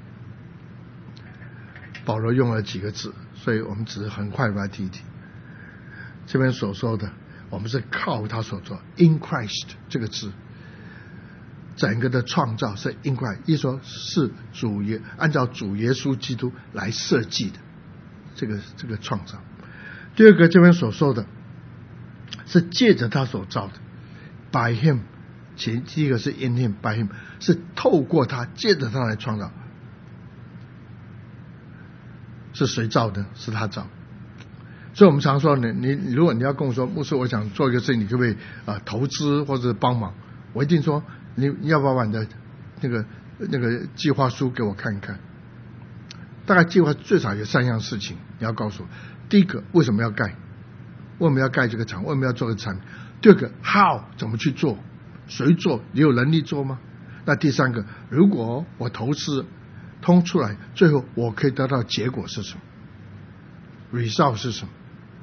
保罗用了几个字，所以我们只是很快把它提一提。这边所说的我们是靠他所做 in Christ 这个字，整个的创造是 in Christ， 一说是主耶按照主耶稣基督来设计的这个这个创造。第二个这边所说的是借着他所造的 by him， 前第一个是 in him by him， 是透过他借着他来创造。是谁造的？是他造。所以我们常说你你如果你要跟我说牧师我想做一个事情，你可不可以、呃、投资或者帮忙，我一定说你你要不要把你的那个那个计划书给我看一看。大概计划最少有三样事情你要告诉我。第一个，为什么要盖？为什么要盖这个厂？为什么要做这个产品？第二个 how 怎么去做？谁做？你有能力做吗？那第三个，如果我投资通出来，最后我可以得到结果是什么？ result 是什么？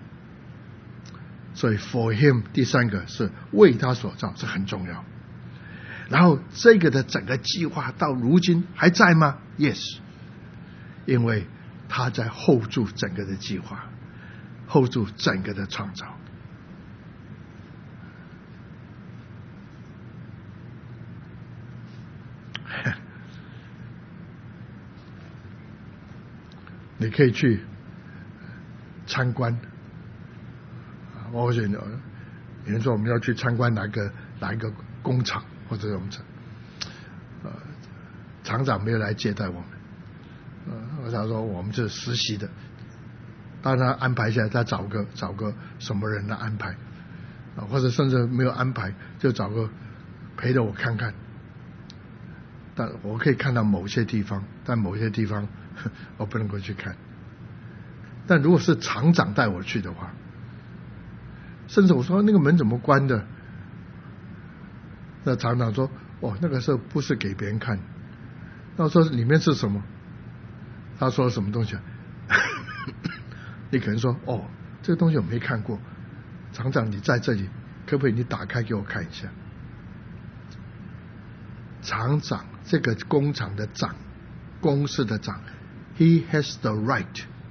所以 for him 第三个是为他所造，是很重要。然后这个的整个计划到如今还在吗？ Yes， 因为他在 hold 住整个的计划， hold 住整个的创造。你可以去参观，我觉得有人说我们要去参观哪个哪一个工厂，或者我们呃厂长没有来接待我们， 他说我们是实习的，当他安排下来，他找个找个什么人来安排，啊，或者甚至没有安排，就找个陪着我看看。但我可以看到某些地方，但某些地方我不能够去看。但如果是厂长带我去的话，甚至我说那个门怎么关的？那厂长说：“哦，那个时候不是给别人看。”那我说里面是什么？他说什么东西啊？你可能说：“哦，这个东西我没看过。”厂长，你在这里，可不可以你打开给我看一下？厂长，这个工厂的长，公司的长 ，he has the right，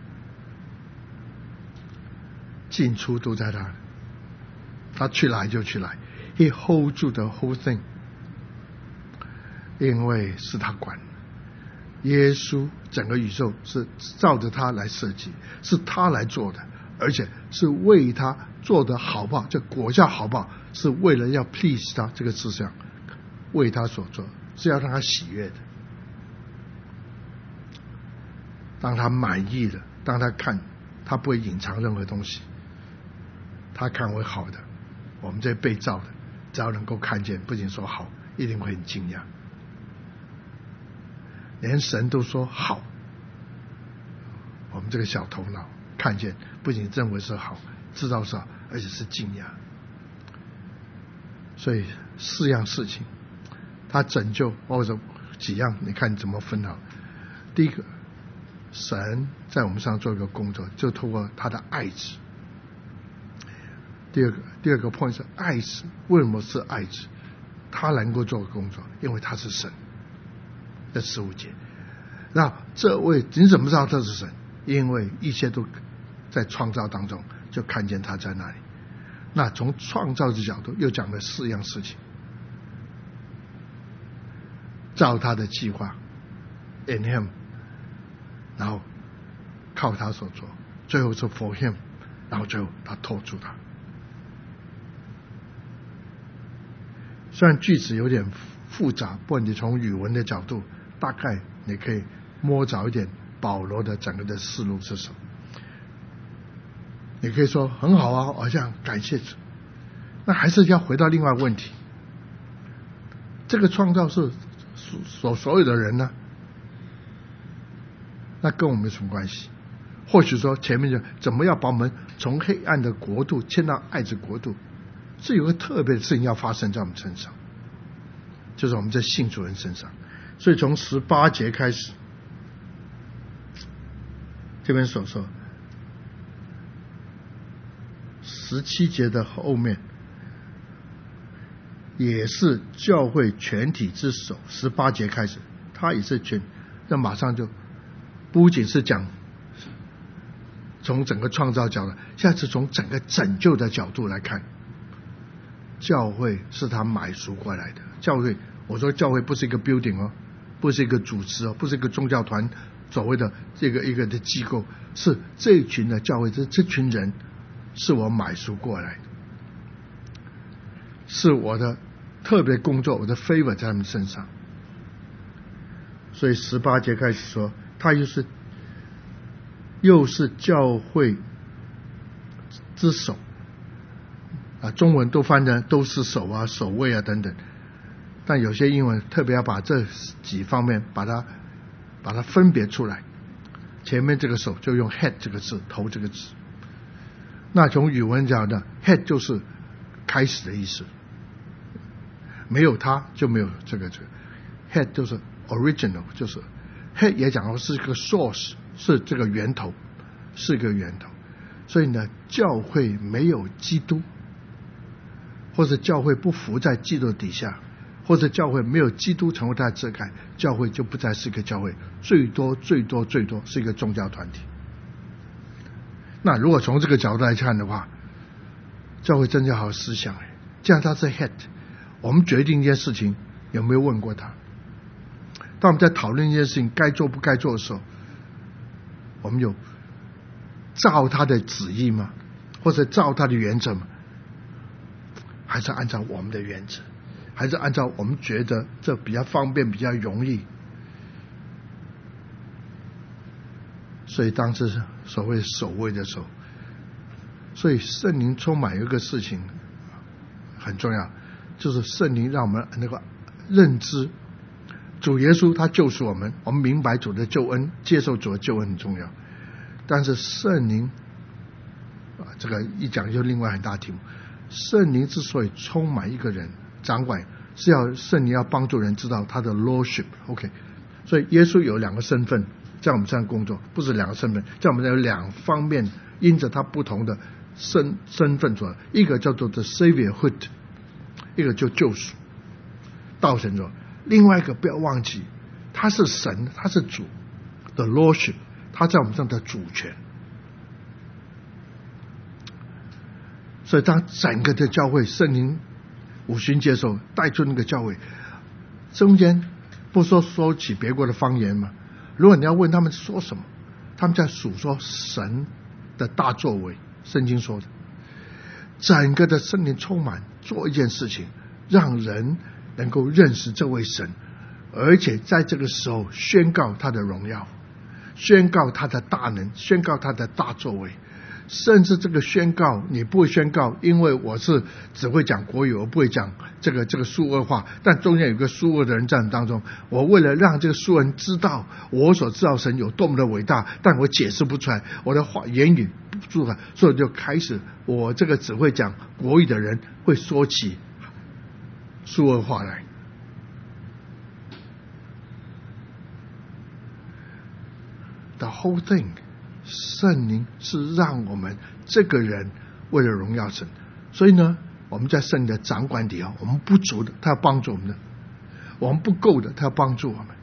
进出都在他，他去来就去来 ，he hold 住the whole thing， 因为是他管。耶稣整个宇宙是照着他来设计，是他来做的，而且是为他做的好不好，这果效好不好，是为了要 please 他这个志向，为他所做，是要让他喜悦的。当他满意的，当他看，他不会隐藏任何东西，他看为好的。我们这被造的，只要能够看见，不仅说好，一定会很惊讶。连神都说好，我们这个小头脑看见，不仅认为是好，知道是好，而且是惊讶。所以四样事情，他拯救或者几样，你看怎么分好。第一个，神在我们上做一个工作，就透过他的爱子。第二个，第二个 point 是爱子，为什么是爱子？他能够做工作，因为他是神。这十五节，那这位你怎么知道他是神？因为一切都在创造当中就看见他在那里。那从创造的角度又讲了四样事情，照他的计划 in him， 然后靠他所做，最后是 for him， 然后最后他托住他。虽然句子有点复杂，不过你从语文的角度大概你可以摸着一点保罗的整个的思路是什么。你可以说很好啊，好像感谢主。那还是要回到另外问题，这个创造是所所有的人呢？那跟我们有什么关系？或许说前面就怎么样把我们从黑暗的国度迁到爱子国度，是有个特别的事情要发生在我们身上，就是我们在信主人身上。所以从十八节开始，这边所说十七节的后面也是教会全体之首。十八节开始他也是全，那马上就不仅是讲从整个创造角度，现在是从整个拯救的角度来看，教会是他买赎过来的。教会，我说教会不是一个 building 哦，不是一个组织哦，不是一个宗教团所谓的这个一个的机构，是这一群的教会，这这群人是我买赎过来的，是我的特别工作，我的 favor 在他们身上。所以十八节开始说，他又是又是教会之首啊，中文都翻的都是首啊、首位啊等等，但有些英文特别要把这几方面把它把它分别出来。前面这个首就用 head 这个字，头这个字。那从语文讲的 head 就是开始的意思，没有它就没有这个这个 head 就是 original， 就是 head 也讲到是一个 source， 是这个源头，是一个源头。所以呢，教会没有基督，或者教会不服在基督底下，或者教会没有基督成为它的遮盖，教会就不再是一个教会，最多最多最多是一个宗教团体。那如果从这个角度来看的话，教会真的要好好思想，既然他是 head， 我们决定一件事情有没有问过他？当我们在讨论一件事情该做不该做的时候，我们有照他的旨意吗？或者照他的原则吗？还是按照我们的原则？还是按照我们觉得这比较方便比较容易？ 所以当时所谓守卫的时候，所以圣灵充满有一个事情很重要，就是圣灵让我们能够认知主耶稣他救赎我们，我们明白主的救恩，接受主的救恩很重要。但是圣灵啊，这个一讲就另外很大题目。圣灵之所以充满一个人掌管，是要圣灵要帮助人知道他的 lordship。 OK， 所以耶稣有两个身份在我们身上工作，不是两个身份，在我们有两方面，因着他不同的身身份做，一个叫做 the saviorhood， 一个就救赎道神做，另外一个不要忘记他是神，他是主的 lordship， 他在我们上的主权。所以当整个的教会圣灵五旬节的时候带出那个教会，中间不说说起别国的方言嘛，如果你要问他们说什么，他们在数说神的大作为，圣经说的整个的圣灵充满做一件事情，让人能够认识这位神，而且在这个时候宣告他的荣耀，宣告他的大能，宣告他的大作为。甚至这个宣告你不会宣告，因为我是只会讲国语，我不会讲这个这个苏俄话，但中间有个苏俄的人在当中，我为了让这个苏人知道我所知道神有多么的伟大，但我解释不出来，我的话言语不出来，所以就开始我这个只会讲国语的人会说起苏俄话来。The whole thing，圣灵是让我们这个人为了荣耀神，所以呢，我们在圣灵的掌管底下，我们不足的他要帮助我们的，我们不够的他要帮助我们。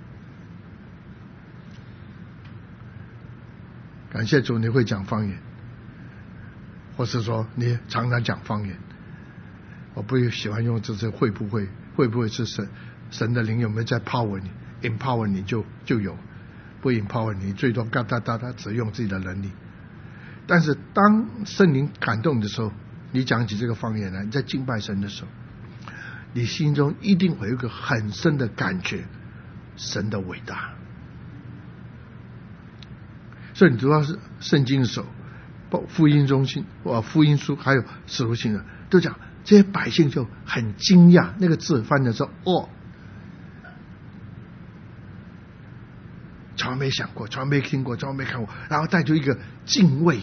感谢主，你会讲方言，或是说你常常讲方言。我不喜欢用这些会不会，会不会是神神的灵有没有在 power 你 empower 你就就有，不 empower 你最多嘎哒哒哒只用自己的能力。但是当圣灵感动的时候，你讲起这个方言来，你在敬拜神的时候，你心中一定会有一个很深的感觉，神的伟大。所以你读到是圣经的时候，福音中心或福音书还有使徒行传都讲，这些百姓就很惊讶，那个字翻的时候，哦，从来没想过，从来没听过，从来没看过，然后带出一个敬畏。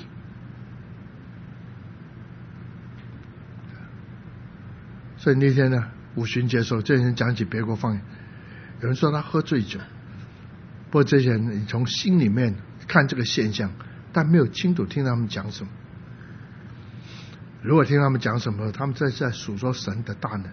所以那天呢，五旬节的时候，这些人讲起别国方言，有人说他喝醉酒，不过这些人你从心里面看这个现象，但没有清楚听他们讲什么。如果听他们讲什么，他们在在数说神的大能，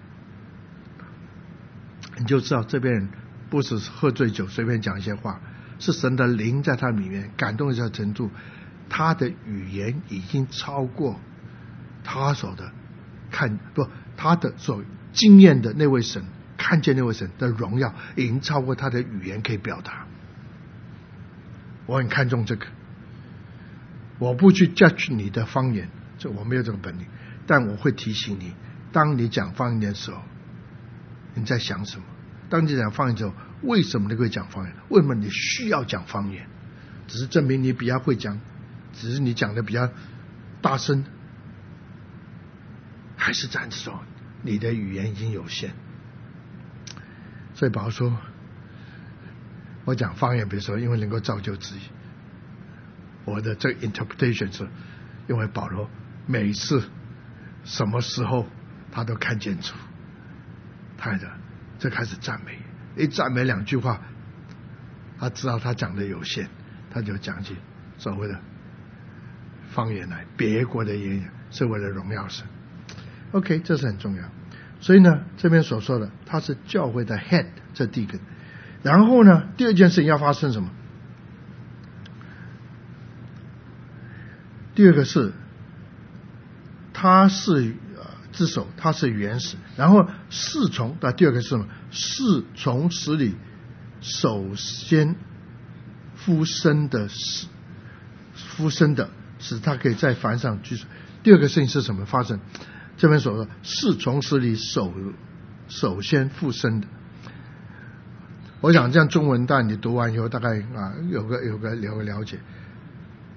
你就知道这边人不是喝醉酒随便讲一些话，是神的灵在他里面感动一下程度，他的语言已经超过他所的看不他的所经验的那位神，看见那位神的荣耀已经超过他的语言可以表达。我很看重这个，我不去 judge 你的方言，这我没有这个本领，但我会提醒你，当你讲方言的时候你在想什么，当你讲方言的时候，为什么你会讲方言，为什么你需要讲方言，只是证明你比较会讲，只是你讲的比较大声，还是这样子说你的语言已经有限。所以保罗说我讲方言，比如说因为能够造就自己，我的这个 interpretation 是因为保罗每次什么时候他都看见主，他的这开始赞美，一赞美两句话，他知道他讲的有限，他就讲起所谓的方言来，别国的言语是为了荣耀神。 OK， 这是很重要。所以呢，这边所说的他是教会的 head， 这第一个。然后呢，第二件事情要发生什么？第二个是他是之首，他是原始，然后是从那第二个是什么？是从死里首先复生的，复生的使他可以在凡上居住。第二个事情是什么发生？这边所说是从死里首首先复生的。我想这样中文，但你读完以后大概啊有个有个有个了解。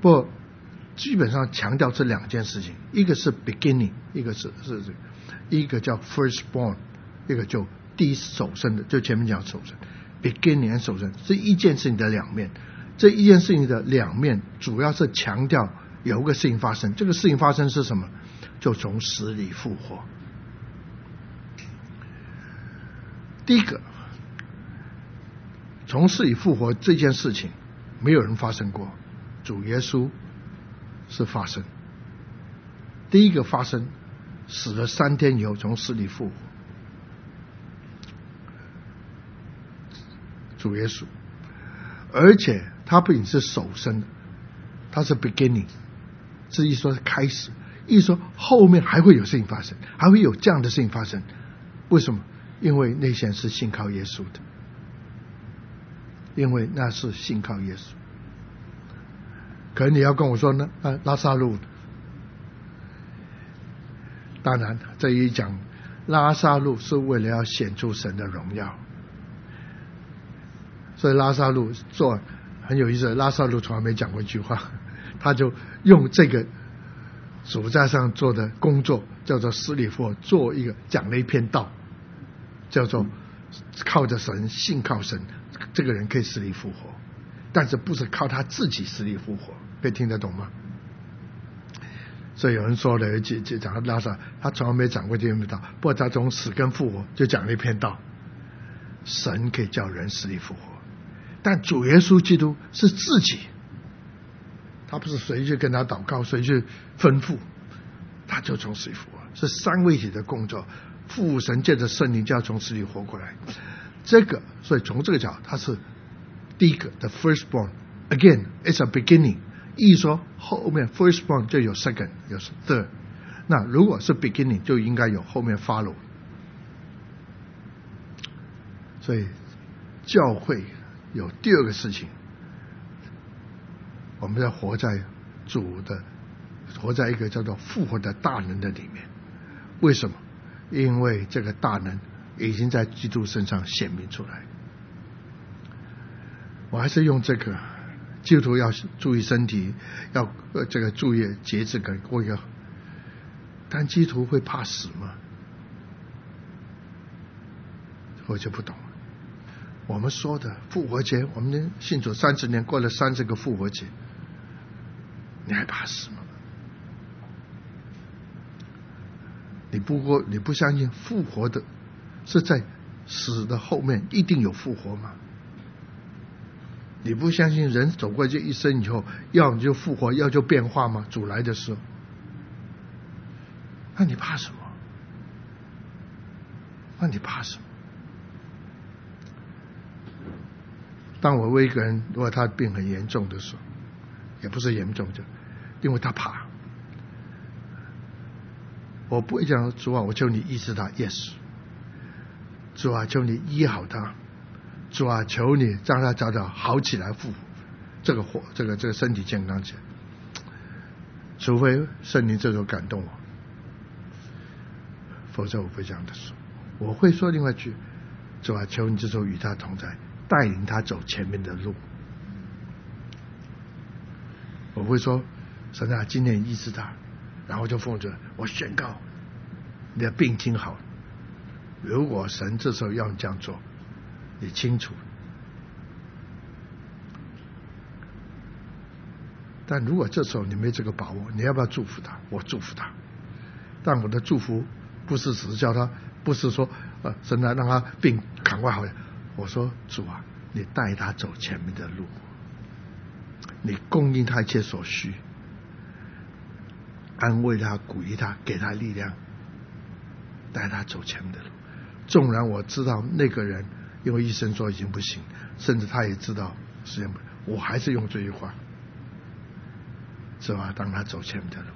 不过基本上强调这两件事情，一个是 beginning， 一个是是一个叫 firstborn， 一个就第一首生的，就前面讲首生 beginning 和首生，这一件事情的两面。这一件事情的两面主要是强调有一个事情发生，这个事情发生是什么？就从死里复活。第一个，从死里复活这件事情没有人发生过，主耶稣是发生。第一个发生，死了三天以后从死里复活，主耶稣，而且他不仅是首生的，他是 beginning， 是意思说开始，意思说后面还会有事情发生，还会有这样的事情发生。为什么？因为那些人是信靠耶稣的，因为那是信靠耶稣。可能你要跟我说呢，啊，拉撒路，当然这一讲拉撒路是为了要显出神的荣耀，所以拉撒路做很有意思，拉撒路从来没讲过一句话，他就用这个主在上做的工作叫做死里复活，做一个讲了一篇道，叫做靠着神，信靠神，这个人可以死里复活，但是不是靠他自己死里复活，可以听得懂吗？所以有人说了，就就讲拉撒，他从来没讲过这篇道，不过他从死跟复活就讲了一篇道，神可以叫人死里复活，但主耶稣基督是自己，他不是谁去跟他祷告，谁去吩咐，他就从死里复活，是三位一体的工作，父神借着圣灵就要从死里活过来。这个，所以从这个角，他是第一个 the firstborn again it's a beginning， 意思说后面 firstborn 就有 second 有 third， 那如果是 beginning 就应该有后面 follow。 所以教会有第二个事情，我们要活在主的，活在一个叫做复活的大能的里面。为什么？因为这个大能已经在基督身上显明出来。我还是用这个，基督徒要注意身体，要呃这个注意节制跟过一个，但基督徒会怕死吗？我就不懂了。我们说的复活节，我们信主三十年，过了三十个复活节，你还怕死吗？你不过你不相信复活的是在死的后面一定有复活吗？你不相信人走过这一生以后，要就复活，要就变化吗？主来的时候，那你怕什么？那你怕什么？当我为一个人，如果他病很严重的时候，也不是严重，就因为他怕，我不会讲主啊，我求你医治他 ，yes， 主啊，求你医好他，主啊，求你让他早早好起来，复这个活，这个这个身体健康起来。除非圣灵这时候感动我，否则我不会这样的说。我会说另外一句，主啊，求你这时候与他同在，带领他走前面的路。我会说，神啊，今天医治他，然后就奉着我宣告，你的病听好了。如果神这时候要你这样做，你清楚。但如果这时候你没这个把握，你要不要祝福他？我祝福他。但我的祝福不是只是叫他，不是说呃，神啊让他病赶快好。我说主啊，你带他走前面的路，你供应他一切所需，安慰他，鼓励他，给他力量，带他走前面的路。纵然我知道那个人因为医生说已经不行，甚至他也知道时间不，我还是用这句话，是吧？让他走前面的路。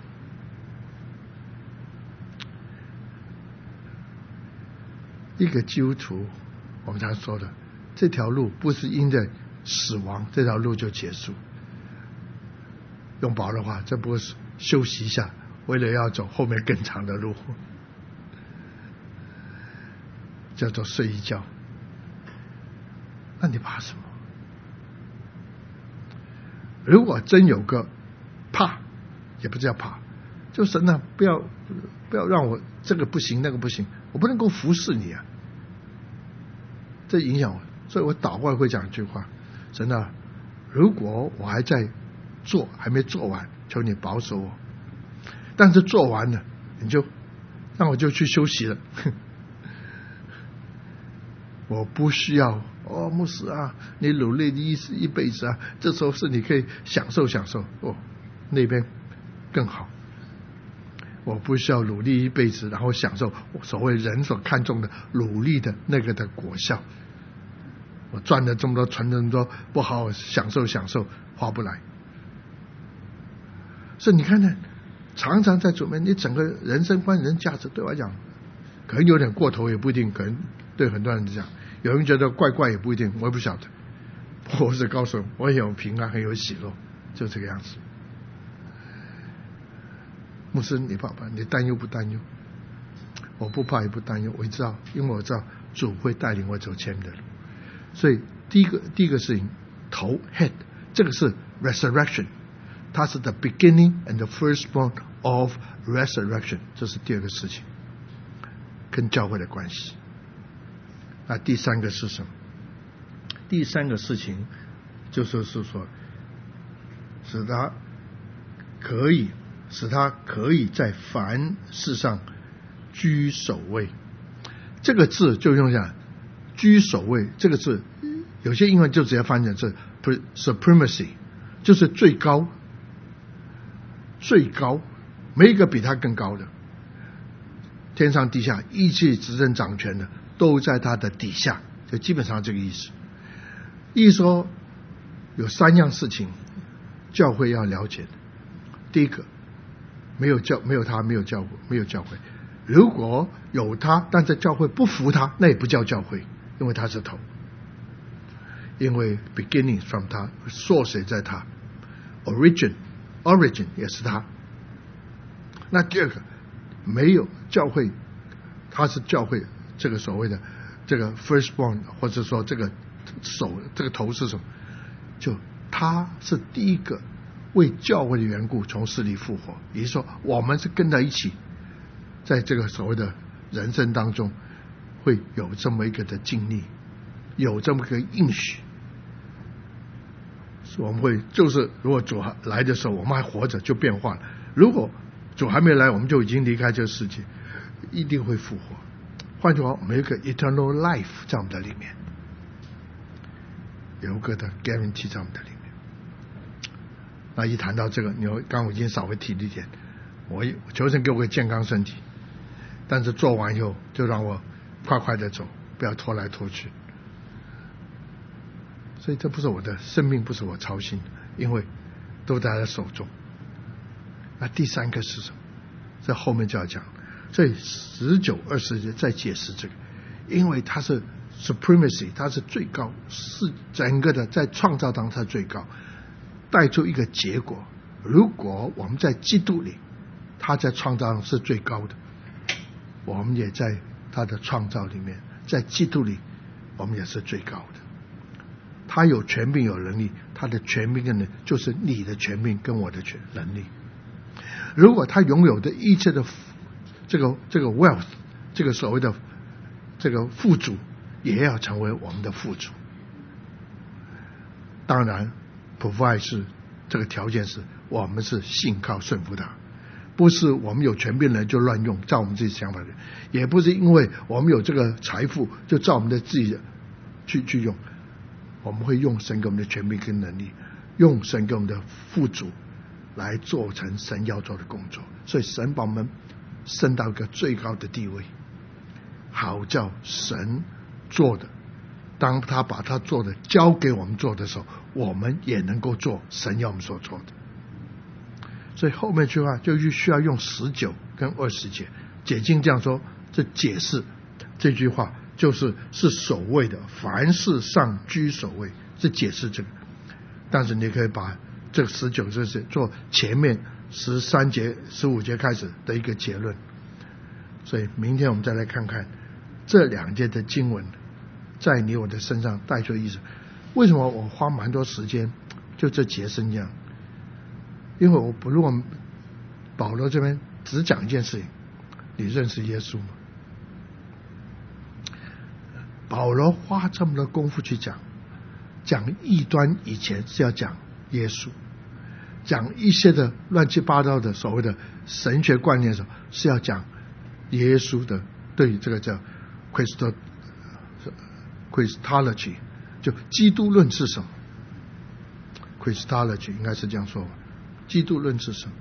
一个基督徒，我们常说的，这条路不是因着死亡，这条路就结束。用保罗的话，这不是休息一下，为了要走后面更长的路，叫做睡一觉。那你怕什么？如果真有个也不是要怕，就神啊，不要不要让我这个不行那个不行，我不能够服侍你啊，这影响我。所以我祷告会讲一句话：神啊，如果我还在做还没做完，求你保守我，但是做完了你就那我就去休息了我不需要哦，牧师啊，你努力一一辈子啊，这时候是你可以享受享受哦，那边更好。我不需要努力一辈子，然后享受所谓人所看重的努力的那个的果效。我赚了这么多，存了这么多，不好好享受享受，划不来。所以你看呢，常常在主面，你整个人生观、人价值对我来讲，可能有点过头，也不一定，可能对很多人讲，有人觉得怪怪，也不一定，我也不晓得。我是告诉我很有平安，很有喜乐，就这个样子。牧师，你怕不怕？你担忧不担忧？我不怕也不担忧，我知道，因为我知道主会带领我走前面的路。所以第一个第一个事情，头 head， 这个是 resurrection， 它是 the beginning and the firstborn of resurrection， 这是第二个事情，跟教会的关系。那第三个是什么？第三个事情就是是说，使他可以使他可以在凡事上居首位。这个字就用下居首位这个字，有些英文就直接翻成是 supremacy， 就是最高，最高，没一个比他更高的，天上地下一切执政掌权的都在他的底下，就基本上这个意思。意思说有三样事情教会要了解的。第一个，没有教没有他没有教没有教会，如果有他但是教会不服他，那也不叫教会，因为他是头，因为 beginning from 他 source 也在他， origin origin 也是他。那第二个，没有教会，他是教会这个所谓的这个 firstborn， 或者说这个首这个头是什么，就他是第一个为教会的缘故从死里复活，也就是说我们是跟他一起在这个所谓的人生当中会有这么一个的经历，有这么一个应许，我们会就是如果主来的时候我们还活着就变化了，如果主还没来我们就已经离开这个世界，一定会复活。换句话，我们有一个 eternal life 在我们的里面，有一个的 guarantee 在我们的里面。那一谈到这个，你刚刚我已经稍微提了一点，我求神给我个健康身体，但是做完以后就让我快快的走，不要拖来拖去。所以这不是我的生命，不是我操心的，因为都在他手中。那第三个是什么？在后面就要讲，所以十九二十节再解释这个，因为它是 supremacy， 它是最高，是整个的在创造当中它最高，带出一个结果。如果我们在基督里，他在创造上是最高的，我们也在他的创造里面，在基督里我们也是最高的。他有权柄有能力，他的权柄跟能力就是你的权柄跟我的权能力。如果他拥有的一切的这个这个 wealth， 这个所谓的这个富足，也要成为我们的富足。当然 provide 是这个条件是我们是信靠顺服他，不是我们有权柄人就乱用，照我们自己想法的，也不是因为我们有这个财富就照我们的自己去去用，我们会用神给我们的权柄跟能力，用神给我们的富足来做成神要做的工作。所以神把我们升到一个最高的地位，好叫神做的，当他把他做的交给我们做的时候，我们也能够做神要我们所做的。所以后面一句话就需要用十九跟二十节，解经这样说，这解释这句话就是是首位的，凡事上居首位，是解释这个。但是你可以把这个十九就是做前面十三节十五节开始的一个结论。所以明天我们再来看看这两节的经文在你我的身上带出的意思。为什么我花蛮多时间就这节圣经？因为我不论保罗这边只讲一件事情，你认识耶稣吗？保罗花这么多功夫去讲讲异端，以前是要讲耶稣，讲一些的乱七八糟的所谓的神学观念的时候，是要讲耶稣的，对这个叫 Christo Christology， 就基督论是什么 Christology 应该是这样说吧，基督论是什么？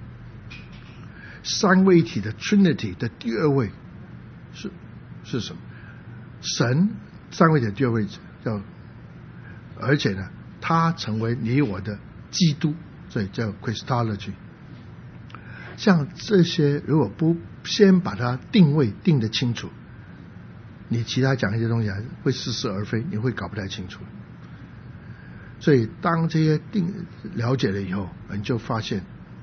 三位一体的 Trinity 的第二位是是什么？神三位一体的第二位叫，而且呢，他成为你我的基督，所以叫 Christology。像这些，如果不先把它定位定得清楚，你其他讲一些东西还会似是而非，你会搞不太清楚。所以当这些定了解了以后，你就发现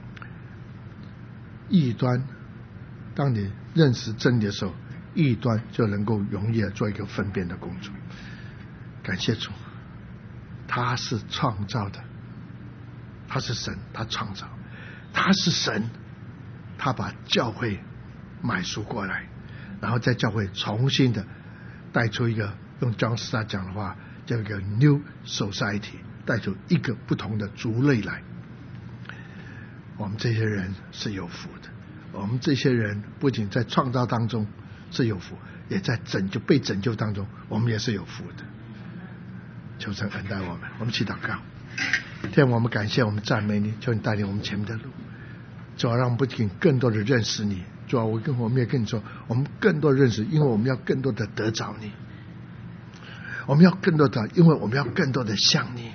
异端，当你认识真理的时候，异端就能够容易做一个分辨的工作。感谢主，他是创造的，他是神，他创造，他是神，他把教会买赎过来，然后在教会重新的带出一个，用 John Stott 讲的话叫一个 New Society， 带出一个不同的族类来。我们这些人是有福的，我们这些人不仅在创造当中是有福，也在拯救被拯救当中我们也是有福的。求神恩待我们，我们祈祷告。天，我们感谢，我们赞美你，求你带领我们前面的路，主要让我们不仅更多的认识你，主要我跟我们也跟你说，我们更多认识，因为我们要更多的得着你，我们要更多的，因为我们要更多的像你，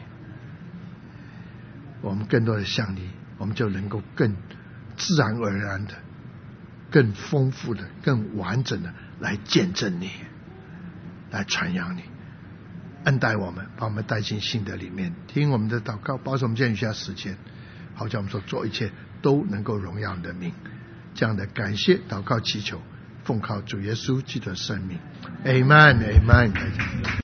我们更多的像你，我们就能够更自然而然的、更丰富的、更完整的来见证你，来传扬你。恩待我们，把我们带进信的里面，听我们的祷告，保守我们见余下时间，好叫我们说做一切都能够荣耀你的名。这样的感谢祷告祈求，奉靠主耶稣基督的圣名 Amen Amen。